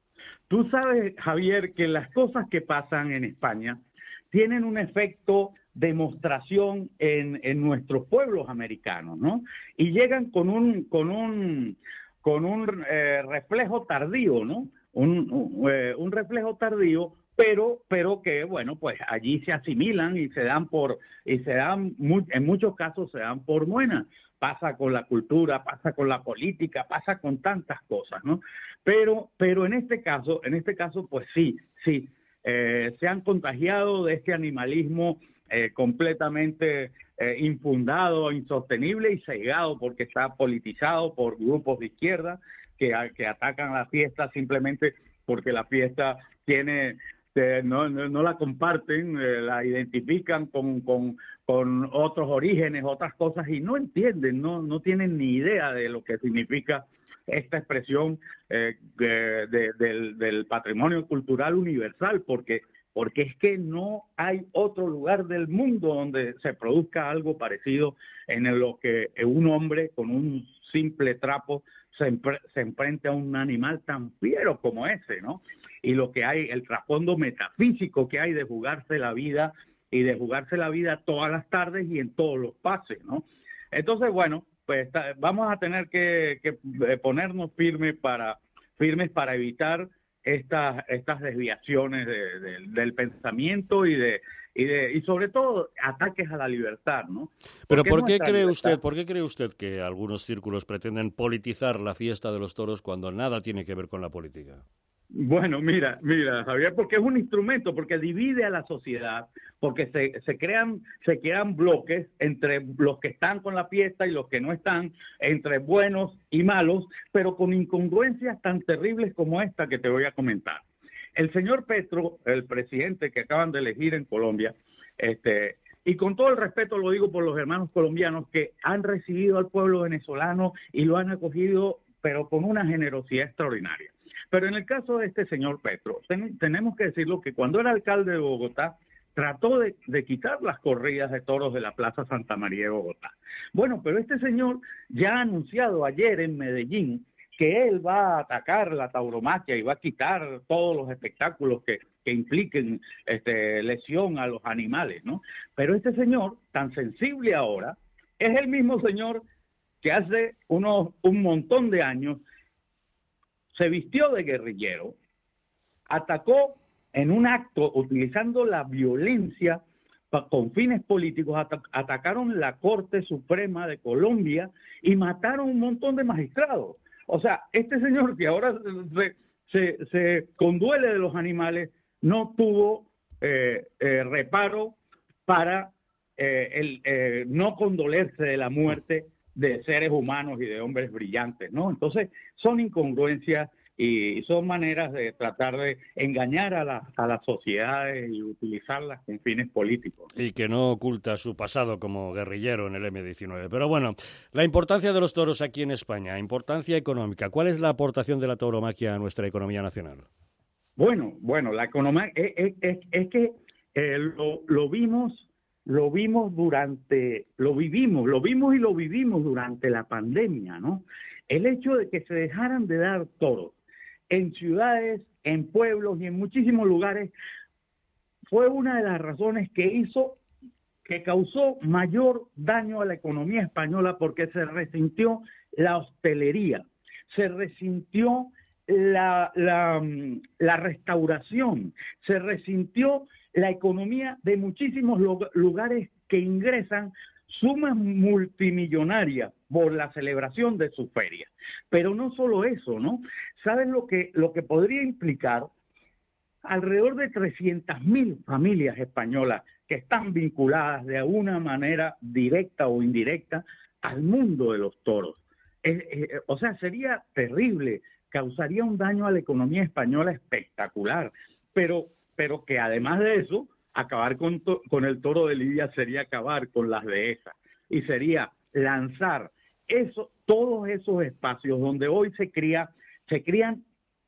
Tú sabes, Javier, que las cosas que pasan en España tienen un efecto demostración en, en nuestros pueblos americanos, ¿no? Y llegan con un con un con un eh, reflejo tardío, ¿no? Un, un, eh, un reflejo tardío, pero pero que bueno, pues allí se asimilan y se dan por y se dan muy, en muchos casos se dan por buenas. Pasa con la cultura, pasa con la política, pasa con tantas cosas, ¿no? Pero pero en este caso, en este caso, pues sí, sí, eh, se han contagiado de este animalismo Eh, completamente eh, infundado, insostenible y cegado porque está politizado por grupos de izquierda que, que atacan la fiesta simplemente porque la fiesta tiene eh, no, no, no la comparten, eh, la identifican con, con, con otros orígenes, otras cosas y no entienden, no, no tienen ni idea de lo que significa esta expresión eh, de, de, del, del patrimonio cultural universal, porque porque es que no hay otro lugar del mundo donde se produzca algo parecido en lo que un hombre con un simple trapo se, empre- se enfrenta a un animal tan fiero como ese, ¿no? Y lo que hay, el trasfondo metafísico que hay de jugarse la vida y de jugarse la vida todas las tardes y en todos los pases, ¿no? Entonces, bueno, pues está, vamos a tener que, que ponernos firmes para, firmes para evitar estas estas desviaciones de, de, del pensamiento y de y de y sobre todo ataques a la libertad, ¿no? Pero ¿por qué cree libertad? usted, por qué cree usted que algunos círculos pretenden politizar la fiesta de los toros cuando nada tiene que ver con la política? Bueno, mira, mira, Javier, porque es un instrumento, porque divide a la sociedad, porque se, se crean se crean bloques entre los que están con la fiesta y los que no están, entre buenos y malos, pero con incongruencias tan terribles como esta que te voy a comentar. El señor Petro, el presidente que acaban de elegir en Colombia, este, y con todo el respeto lo digo por los hermanos colombianos que han recibido al pueblo venezolano y lo han acogido, pero con una generosidad extraordinaria. Pero en el caso de este señor Petro, ten, tenemos que decirlo que cuando era alcalde de Bogotá, trató de, de quitar las corridas de toros de la Plaza Santa María de Bogotá. Bueno, pero este señor ya ha anunciado ayer en Medellín que él va a atacar la tauromaquia y va a quitar todos los espectáculos que, que impliquen este, lesión a los animales, ¿no? Pero este señor, tan sensible ahora, es el mismo señor que hace unos, un montón de años se vistió de guerrillero, atacó en un acto utilizando la violencia con fines políticos, at- atacaron la Corte Suprema de Colombia y mataron un montón de magistrados. O sea, este señor que ahora se, se, se conduele de los animales no tuvo eh, eh, reparo para eh, el, eh, no condolerse de la muerte de seres humanos y de hombres brillantes, ¿no? Entonces, son incongruencias y son maneras de tratar de engañar a, la, a las sociedades y utilizarlas con fines políticos. Y que no oculta su pasado como guerrillero en el eme diecinueve. Pero bueno, la importancia de los toros aquí en España, importancia económica. ¿Cuál es la aportación de la tauromaquia a nuestra economía nacional? Bueno, bueno, la economía es, es, es, es que eh, lo, lo vimos, lo vimos durante, lo vivimos, lo vimos y lo vivimos durante la pandemia, ¿no? El hecho de que se dejaran de dar toros en ciudades, en pueblos y en muchísimos lugares fue una de las razones que hizo, que causó mayor daño a la economía española, porque se resintió la hostelería, se resintió la, la, la restauración, se resintió la economía de muchísimos lugares que ingresan sumas multimillonarias por la celebración de su feria. Pero no solo eso, ¿no? ¿Sabes lo que, lo que podría implicar? Alrededor de trescientas mil familias españolas que están vinculadas de alguna manera directa o indirecta al mundo de los toros. Eh, eh, o sea, sería terrible, causaría un daño a la economía española espectacular, pero, pero que además de eso, acabar con, to con el toro de Lidia sería acabar con las dehesas y sería lanzar eso, todos esos espacios donde hoy se cría, se crían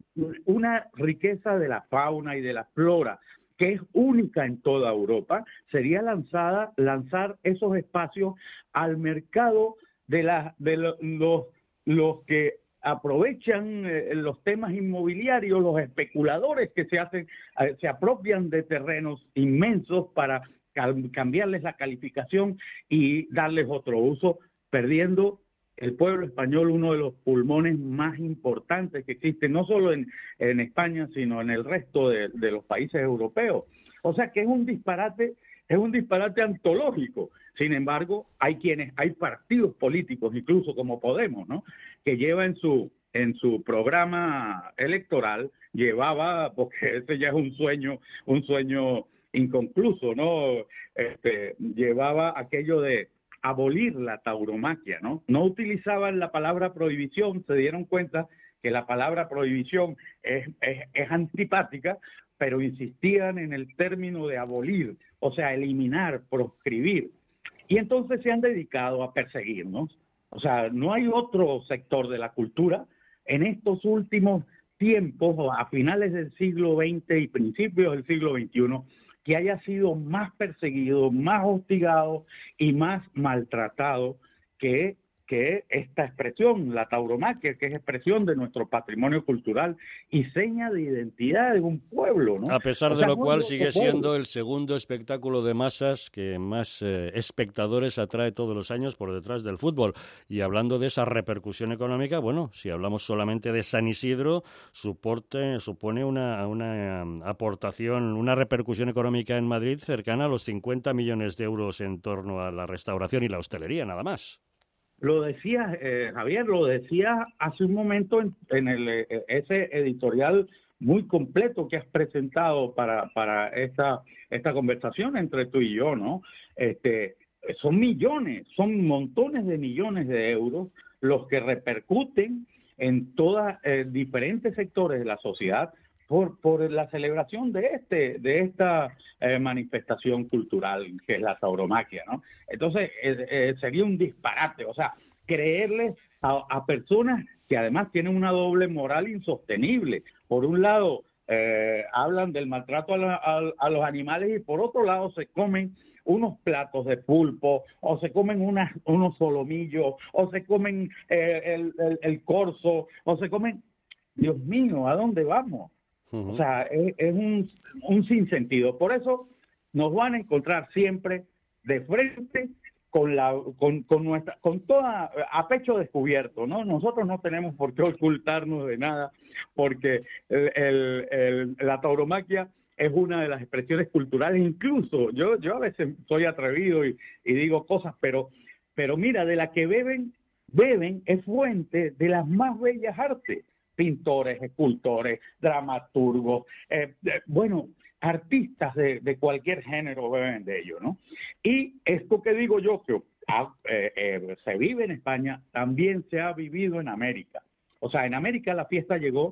una riqueza de la fauna y de la flora que es única en toda Europa, sería lanzada, lanzar esos espacios al mercado de, la, de lo, los, los que aprovechan eh, los temas inmobiliarios, los especuladores que se hacen, eh, se apropian de terrenos inmensos para cambiarles la calificación y darles otro uso, perdiendo el pueblo español uno de los pulmones más importantes que existen, no solo en, en España, sino en el resto de, de los países europeos. O sea que es un disparate, es un disparate antológico. Sin embargo, hay quienes, hay partidos políticos, incluso como Podemos, ¿no?, que lleva en su en su programa electoral, llevaba, porque ese ya es un sueño, un sueño inconcluso, ¿no? Este, llevaba aquello de abolir la tauromaquia, ¿no? No utilizaban la palabra prohibición, se dieron cuenta que la palabra prohibición es, es, es antipática, pero insistían en el término de abolir, o sea, eliminar, proscribir. Y entonces se han dedicado a perseguirnos. O sea, no hay otro sector de la cultura en estos últimos tiempos, a finales del siglo veinte y principios del siglo veintiuno, que haya sido más perseguido, más hostigado y más maltratado que, que esta expresión, la tauromaquia, que es expresión de nuestro patrimonio cultural y seña de identidad de un pueblo, ¿no? A pesar o de sea, lo cual pueblo, sigue pueblo. siendo el segundo espectáculo de masas que más eh, espectadores atrae todos los años por detrás del fútbol. Y hablando de esa repercusión económica, bueno, si hablamos solamente de San Isidro, suporte, supone una, una um, aportación, una repercusión económica en Madrid cercana a los cincuenta millones de euros en torno a la restauración y la hostelería, nada más. Lo decía, eh, Javier, lo decía hace un momento en, en el, eh, ese editorial muy completo que has presentado para, para esta, esta conversación entre tú y yo, ¿no? Este, son millones, son montones de millones de euros los que repercuten en todos eh, diferentes sectores de la sociedad por, por la celebración de este de esta eh, manifestación cultural que es la tauromaquia, ¿no? Entonces eh, eh, sería un disparate, o sea, creerle a, a personas que además tienen una doble moral insostenible. Por un lado eh, hablan del maltrato a, la, a, a los animales y por otro lado se comen unos platos de pulpo, o se comen unas, unos solomillos, o se comen eh, el, el, el corzo, o se comen... Dios mío, ¿a dónde vamos? Uh-huh. O sea, es, es un, un sinsentido. Por eso nos van a encontrar siempre de frente con la con, con nuestra con toda a pecho descubierto, ¿no? Nosotros no tenemos por qué ocultarnos de nada, porque el, el, el, la tauromaquia es una de las expresiones culturales. Incluso yo yo a veces soy atrevido y, y digo cosas, pero pero mira, de la que beben beben es fuente de las más bellas artes. Pintores, escultores, dramaturgos, eh, eh, bueno, artistas de, de cualquier género beben de ello, ¿no? Y esto que digo yo, que ah, eh, eh, se vive en España, también se ha vivido en América. O sea, en América la fiesta llegó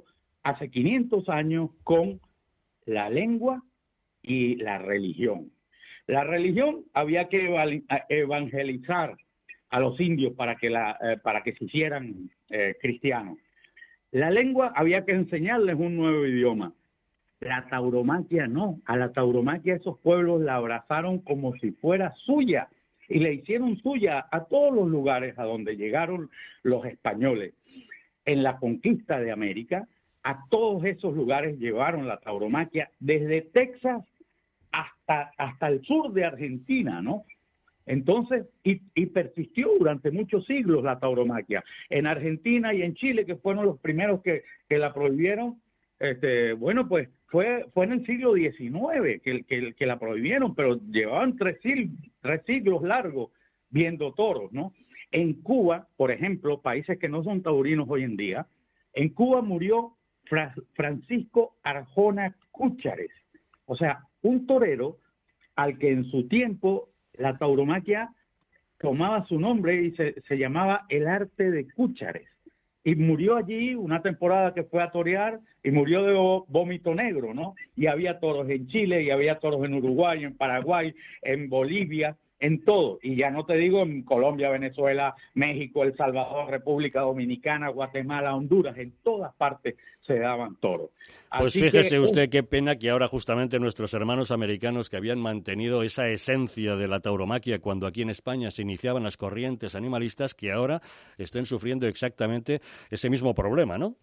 hace quinientos años con la lengua y la religión. La religión había que evangelizar a los indios para que, la, eh, para que se hicieran eh, cristianos. La lengua había que enseñarles un nuevo idioma. La tauromaquia no. A la tauromaquia esos pueblos la abrazaron como si fuera suya y le hicieron suya a todos los lugares a donde llegaron los españoles. En la conquista de América, a todos esos lugares llevaron la tauromaquia, desde Texas hasta, hasta el sur de Argentina, ¿no? Entonces, y, y persistió durante muchos siglos la tauromaquia. En Argentina y en Chile, que fueron los primeros que, que la prohibieron, este, bueno, pues fue fue en el siglo diecinueve que, que, que la prohibieron, pero llevaban tres, tres siglos largos viendo toros, ¿no? En Cuba, por ejemplo, países que no son taurinos hoy en día, en Cuba murió Fra Francisco Arjona Cúchares, o sea, un torero al que en su tiempo la tauromaquia tomaba su nombre y se, se llamaba el arte de Cúchares. Y murió allí una temporada que fue a torear y murió de vómito negro, ¿no? Y había toros en Chile, y había toros en Uruguay, en Paraguay, en Bolivia, en todo. Y ya no te digo en Colombia, Venezuela, México, El Salvador, República Dominicana, Guatemala, Honduras, en todas partes se daban toros. Pues Así fíjese que, usted qué pena que ahora justamente nuestros hermanos americanos que habían mantenido esa esencia de la tauromaquia cuando aquí en España se iniciaban las corrientes animalistas, que ahora estén sufriendo exactamente ese mismo problema, ¿no?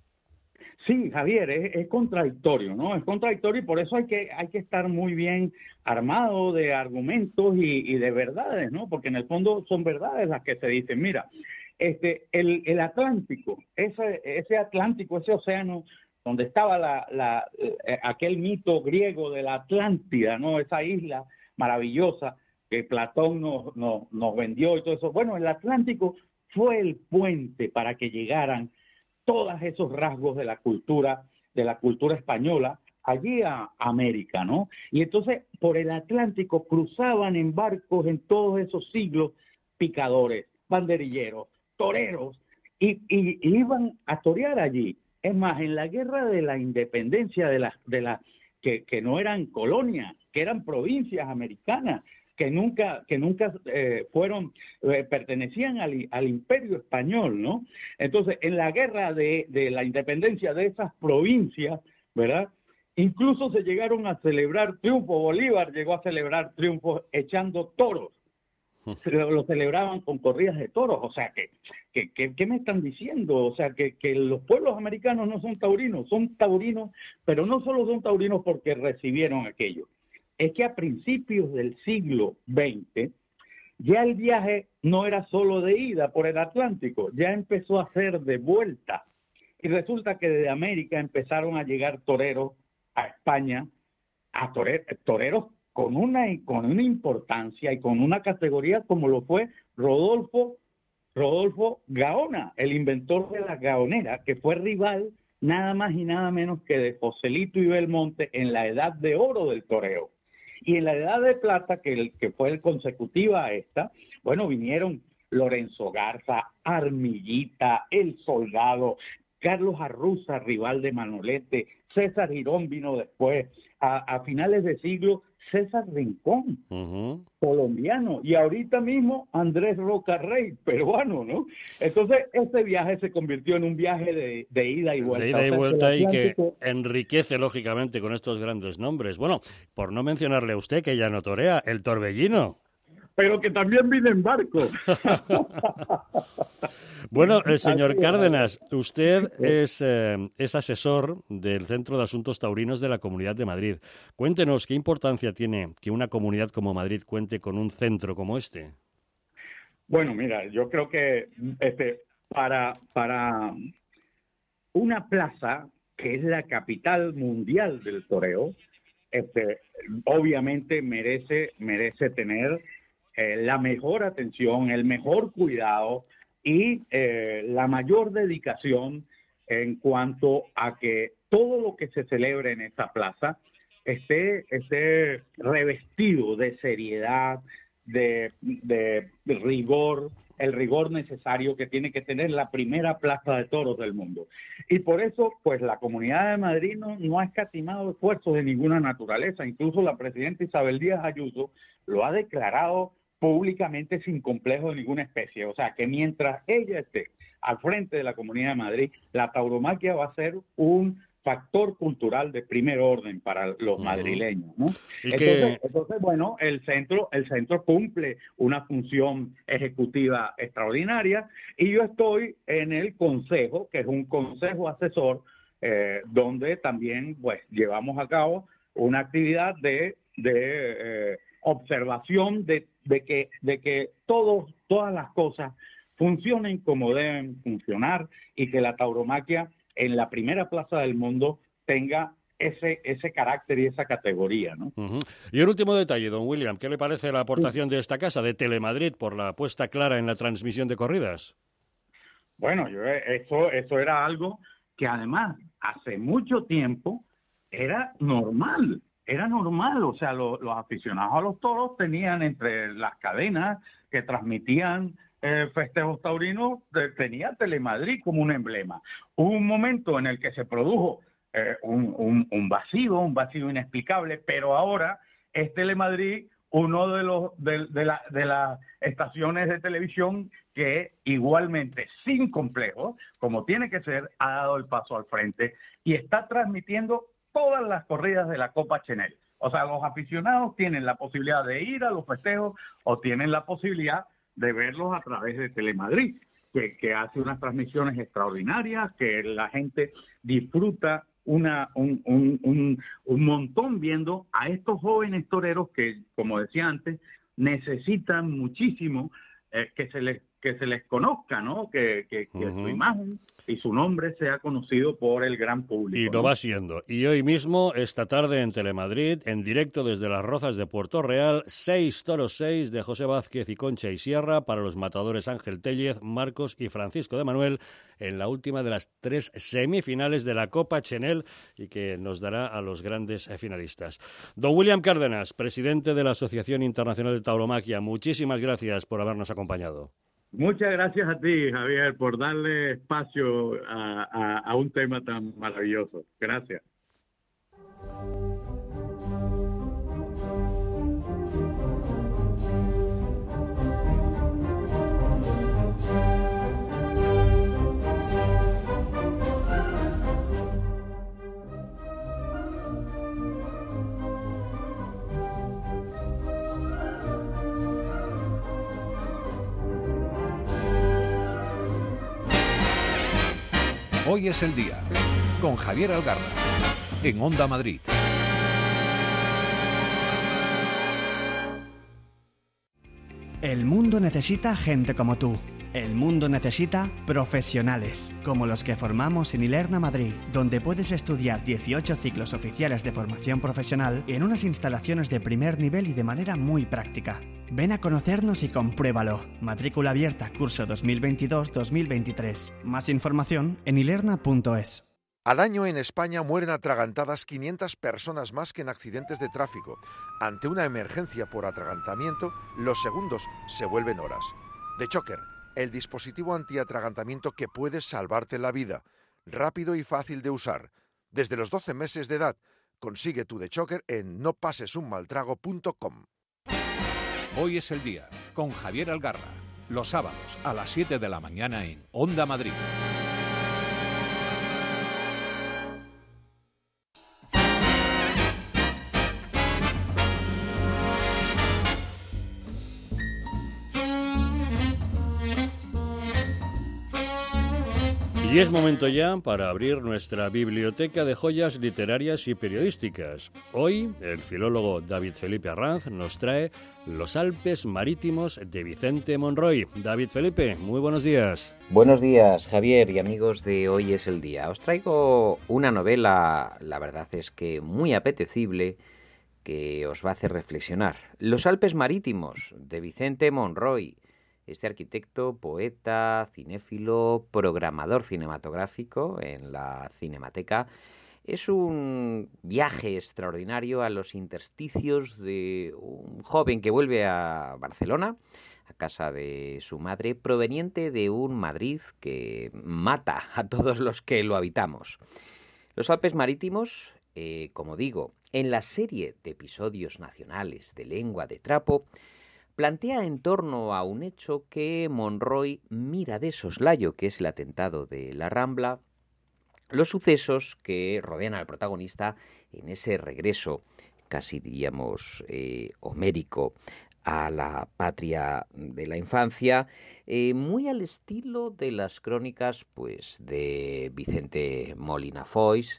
Sí, Javier, es, es contradictorio, ¿no? Es contradictorio y por eso hay que hay que estar muy bien armado de argumentos y, y de verdades, ¿no? Porque en el fondo son verdades las que se dicen. Mira, este, el, el Atlántico, ese, ese Atlántico, ese océano donde estaba la, la, aquel mito griego de la Atlántida, ¿no? Esa isla maravillosa que Platón nos, nos, nos vendió y todo eso. Bueno, el Atlántico fue el puente para que llegaran todos esos rasgos de la cultura, de la cultura española, allí a América, ¿no? Y entonces, por el Atlántico cruzaban en barcos en todos esos siglos picadores, banderilleros, toreros, y, y, y iban a torear allí. Es más, en la guerra de la independencia de las, de la, que, que no eran colonias, que eran provincias americanas, que nunca que nunca eh, fueron eh, pertenecían al, al Imperio Español, ¿no? Entonces, en la guerra de, de la independencia de esas provincias, ¿verdad? Incluso se llegaron a celebrar triunfos. Bolívar llegó a celebrar triunfos echando toros. Se lo, lo celebraban con corridas de toros. O sea, que, que, que ¿qué me están diciendo? O sea, que, que los pueblos americanos no son taurinos, son taurinos, pero no solo son taurinos porque recibieron aquello. Es que a principios del siglo veinte, ya el viaje no era solo de ida por el Atlántico, ya empezó a ser de vuelta. Y resulta que desde América empezaron a llegar toreros a España, a toreros, toreros con una, con una importancia y con una categoría como lo fue Rodolfo, Rodolfo Gaona, el inventor de la gaonera, que fue rival nada más y nada menos que de Joselito y Belmonte en la edad de oro del toreo. Y en la edad de plata, que, el, que fue el consecutiva a esta, bueno, vinieron Lorenzo Garza, Armillita, El Soldado, Carlos Arruza, rival de Manolete, César Girón vino después, a, a finales de siglo, César Rincón, uh-huh. colombiano, y ahorita mismo Andrés Roca Rey, peruano, ¿no? Entonces, este viaje se convirtió en un viaje de, de ida y vuelta. De ida y vuelta y que enriquece, lógicamente, con estos grandes nombres. Bueno, por no mencionarle a usted, que ya no torea, el Torbellino. Pero que también vine en barco. Bueno, el señor Cárdenas, usted es, eh, es asesor del Centro de Asuntos Taurinos de la Comunidad de Madrid. Cuéntenos, ¿qué importancia tiene que una comunidad como Madrid cuente con un centro como este? Bueno, mira, yo creo que este, para, para una plaza que es la capital mundial del toreo, este, obviamente merece, merece tener eh, la mejor atención, el mejor cuidado y eh, la mayor dedicación en cuanto a que todo lo que se celebre en esta plaza esté, esté revestido de seriedad, de, de, de rigor, el rigor necesario que tiene que tener la primera plaza de toros del mundo. Y por eso, pues la Comunidad de Madrid no, no ha escatimado esfuerzos de ninguna naturaleza. Incluso la presidenta Isabel Díaz Ayuso lo ha declarado públicamente sin complejo de ninguna especie. O sea, que mientras ella esté al frente de la Comunidad de Madrid, la tauromaquia va a ser un factor cultural de primer orden para los uh-huh. madrileños, ¿no? ¿Y entonces, que... entonces, bueno, el centro, el centro cumple una función ejecutiva extraordinaria y yo estoy en el consejo, que es un consejo asesor, eh, donde también pues llevamos a cabo una actividad de, de eh, observación de, de que, de que todos, todas las cosas funcionen como deben funcionar y que la tauromaquia en la primera plaza del mundo tenga ese ese carácter y esa categoría, ¿no? Uh-huh. Y el último detalle, don William, ¿qué le parece la aportación sí. de esta casa, de Telemadrid, por la apuesta clara en la transmisión de corridas? Bueno, yo eso eso era algo que además hace mucho tiempo era normal, era normal, o sea, lo, los aficionados a los toros tenían entre las cadenas que transmitían Eh, festejos taurinos, de, tenía Telemadrid como un emblema. Hubo un momento en el que se produjo eh, un, un, un vacío, un vacío inexplicable, pero ahora es Telemadrid uno de los de, de, la, de las estaciones de televisión que igualmente, sin complejos, como tiene que ser, ha dado el paso al frente y está transmitiendo todas las corridas de la Copa Chenel. O sea, los aficionados tienen la posibilidad de ir a los festejos o tienen la posibilidad de verlos a través de Telemadrid, que, que hace unas transmisiones extraordinarias, que la gente disfruta una un, un, un, un montón viendo a estos jóvenes toreros que, como decía antes, necesitan muchísimo eh, que se les que se les conozca, ¿no? Que, que, que uh-huh. su imagen y su nombre sea conocido por el gran público. Y lo ¿no? va siendo. Y hoy mismo, esta tarde en Telemadrid, en directo desde Las Rozas de Puerto Real, seis toros seis de José Vázquez y Concha y Sierra para los matadores Ángel Tellez, Marcos y Francisco de Manuel en la última de las tres semifinales de la Copa Chenel y que nos dará a los grandes finalistas. Don William Cárdenas, presidente de la Asociación Internacional de Tauromaquia, muchísimas gracias por habernos acompañado. Muchas gracias a ti, Javier, por darle espacio a, a, a un tema tan maravilloso. Gracias. Hoy es el día, con Javier Algarra, en Onda Madrid. El mundo necesita gente como tú. El mundo necesita profesionales, como los que formamos en Ilerna Madrid, donde puedes estudiar dieciocho ciclos oficiales de formación profesional en unas instalaciones de primer nivel y de manera muy práctica. Ven a conocernos y compruébalo. Matrícula abierta curso dos mil veintidós dos mil veintitrés. Más información en ilerna punto es. Al año en España mueren atragantadas quinientas personas más que en accidentes de tráfico. Ante una emergencia por atragantamiento, los segundos se vuelven horas. The Choker, el dispositivo antiatragantamiento que puede salvarte la vida. Rápido y fácil de usar. Desde los doce meses de edad, consigue tu The Choker en no pases un mal trago punto com. Hoy es el día, con Javier Algarra. Los sábados a las siete de la mañana en Onda Madrid. Y es momento ya para abrir nuestra biblioteca de joyas literarias y periodísticas. Hoy, el filólogo David Felipe Arranz nos trae Los Alpes Marítimos de Vicente Monroy. David Felipe, muy buenos días. Buenos días, Javier y amigos de Hoy es el Día. Os traigo una novela, la verdad es que muy apetecible, que os va a hacer reflexionar. Los Alpes Marítimos de Vicente Monroy. Este arquitecto, poeta, cinéfilo, programador cinematográfico en la Cinemateca, es un viaje extraordinario a los intersticios de un joven que vuelve a Barcelona a casa de su madre, proveniente de un Madrid que mata a todos los que lo habitamos. Los Alpes Marítimos, eh, como digo, en la serie de episodios nacionales de Lengua de Trapo, plantea en torno a un hecho que Monroy mira de soslayo, que es el atentado de la Rambla, los sucesos que rodean al protagonista en ese regreso, casi diríamos eh, homérico, a la patria de la infancia, eh, muy al estilo de las crónicas pues de Vicente Molina Foix,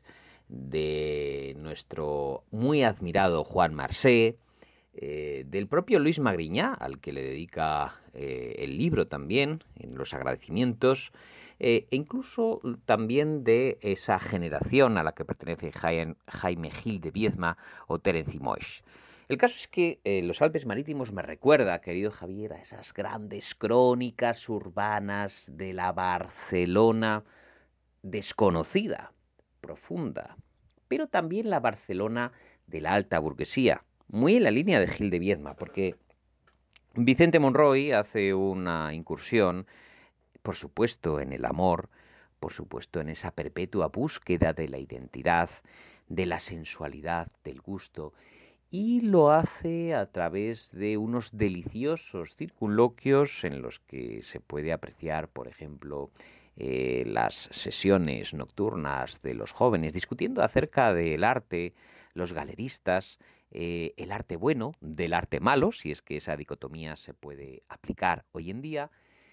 de nuestro muy admirado Juan Marsé, eh, del propio Luis Magriñá, al que le dedica eh, el libro también, en los agradecimientos, eh, e incluso también de esa generación a la que pertenece Jaime, Jaime Gil de Viedma o Terence Moix. El caso es que eh, los Alpes Marítimos me recuerda, querido Javier, a esas grandes crónicas urbanas de la Barcelona desconocida, profunda, pero también la Barcelona de la alta burguesía, muy en la línea de Gil de Viedma, porque Vicente Monroy hace una incursión, por supuesto, en el amor, por supuesto, en esa perpetua búsqueda de la identidad, de la sensualidad, del gusto, y lo hace a través de unos deliciosos circunloquios en los que se puede apreciar, por ejemplo, eh, las sesiones nocturnas de los jóvenes discutiendo acerca del arte, los galeristas, eh, el arte bueno del arte malo, si es que esa dicotomía se puede aplicar hoy en día,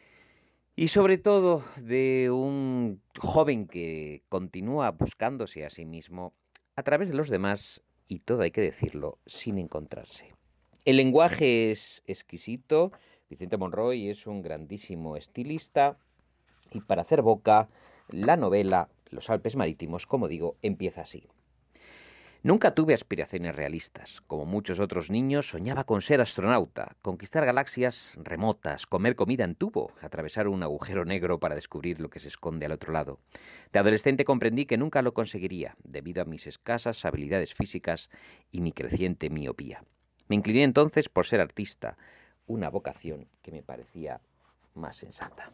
y sobre todo de un joven que continúa buscándose a sí mismo a través de los demás, y todo hay que decirlo, sin encontrarse. El lenguaje es exquisito, Vicente Monroy es un grandísimo estilista, y para hacer boca, la novela Los Alpes Marítimos, como digo, empieza así. Nunca tuve aspiraciones realistas. Como muchos otros niños, soñaba con ser astronauta, conquistar galaxias remotas, comer comida en tubo, atravesar un agujero negro para descubrir lo que se esconde al otro lado. De adolescente comprendí que nunca lo conseguiría, debido a mis escasas habilidades físicas y mi creciente miopía. Me incliné entonces por ser artista, una vocación que me parecía más sensata.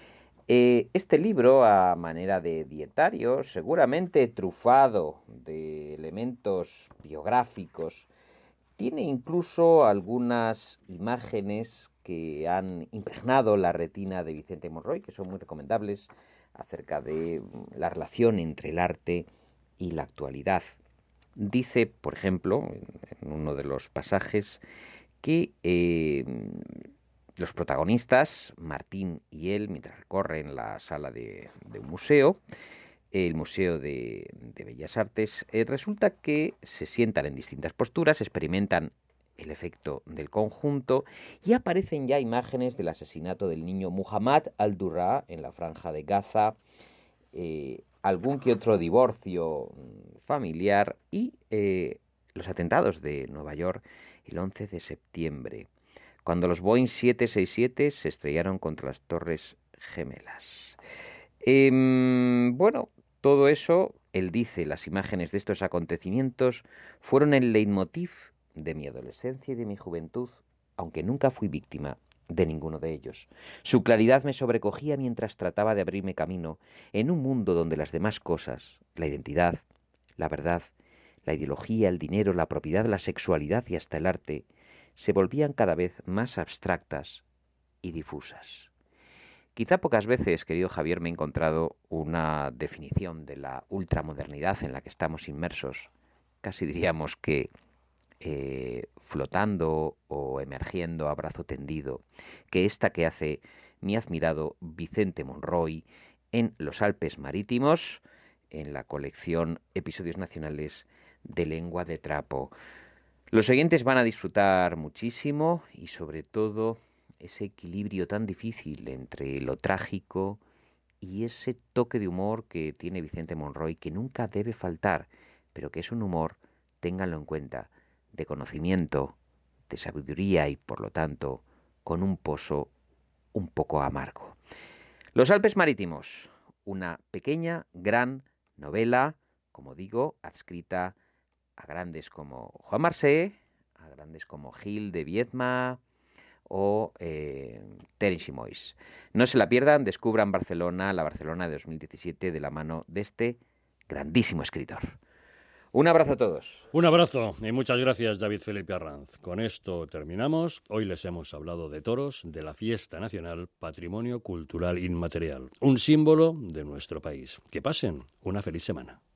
Eh, este libro, a manera de dietario, seguramente trufado de elementos biográficos, tiene incluso algunas imágenes que han impregnado la retina de Vicente Monroy, que son muy recomendables, acerca de la relación entre el arte y la actualidad. Dice, por ejemplo, en uno de los pasajes, que eh, los protagonistas, Martín y él, mientras recorren la sala de, de un museo, el Museo de, de Bellas Artes, eh, resulta que se sientan en distintas posturas, experimentan el efecto del conjunto y aparecen ya imágenes del asesinato del niño Muhammad al-Durra en la Franja de Gaza, eh, algún que otro divorcio familiar y eh, los atentados de Nueva York el once de septiembre, cuando los Boeing siete sesenta y siete se estrellaron contra las Torres Gemelas. Eh, bueno, todo eso, él dice, las imágenes de estos acontecimientos fueron el leitmotiv de mi adolescencia y de mi juventud, aunque nunca fui víctima de ninguno de ellos. Su claridad me sobrecogía mientras trataba de abrirme camino en un mundo donde las demás cosas, la identidad, la verdad, la ideología, el dinero, la propiedad, la sexualidad y hasta el arte, se volvían cada vez más abstractas y difusas. Quizá pocas veces, querido Javier, me he encontrado una definición de la ultramodernidad en la que estamos inmersos, casi diríamos que eh, flotando o emergiendo a brazo tendido, que esta que hace mi admirado Vicente Monroy en Los Alpes Marítimos, en la colección Episodios Nacionales de Lengua de Trapo. Los siguientes van a disfrutar muchísimo y sobre todo ese equilibrio tan difícil entre lo trágico y ese toque de humor que tiene Vicente Monroy, que nunca debe faltar, pero que es un humor, ténganlo en cuenta, de conocimiento, de sabiduría y por lo tanto con un pozo un poco amargo. Los Alpes Marítimos, una pequeña, gran novela, como digo, adscrita a grandes como Juan Marsé, a grandes como Gil de Viedma o eh, Tenis y Mois. No se la pierdan, descubran Barcelona, la Barcelona de dos mil diecisiete, de la mano de este grandísimo escritor. Un abrazo a todos. Un abrazo y muchas gracias, David Felipe Arranz. Con esto terminamos. Hoy les hemos hablado de toros, de la fiesta nacional, patrimonio cultural inmaterial, un símbolo de nuestro país. Que pasen una feliz semana.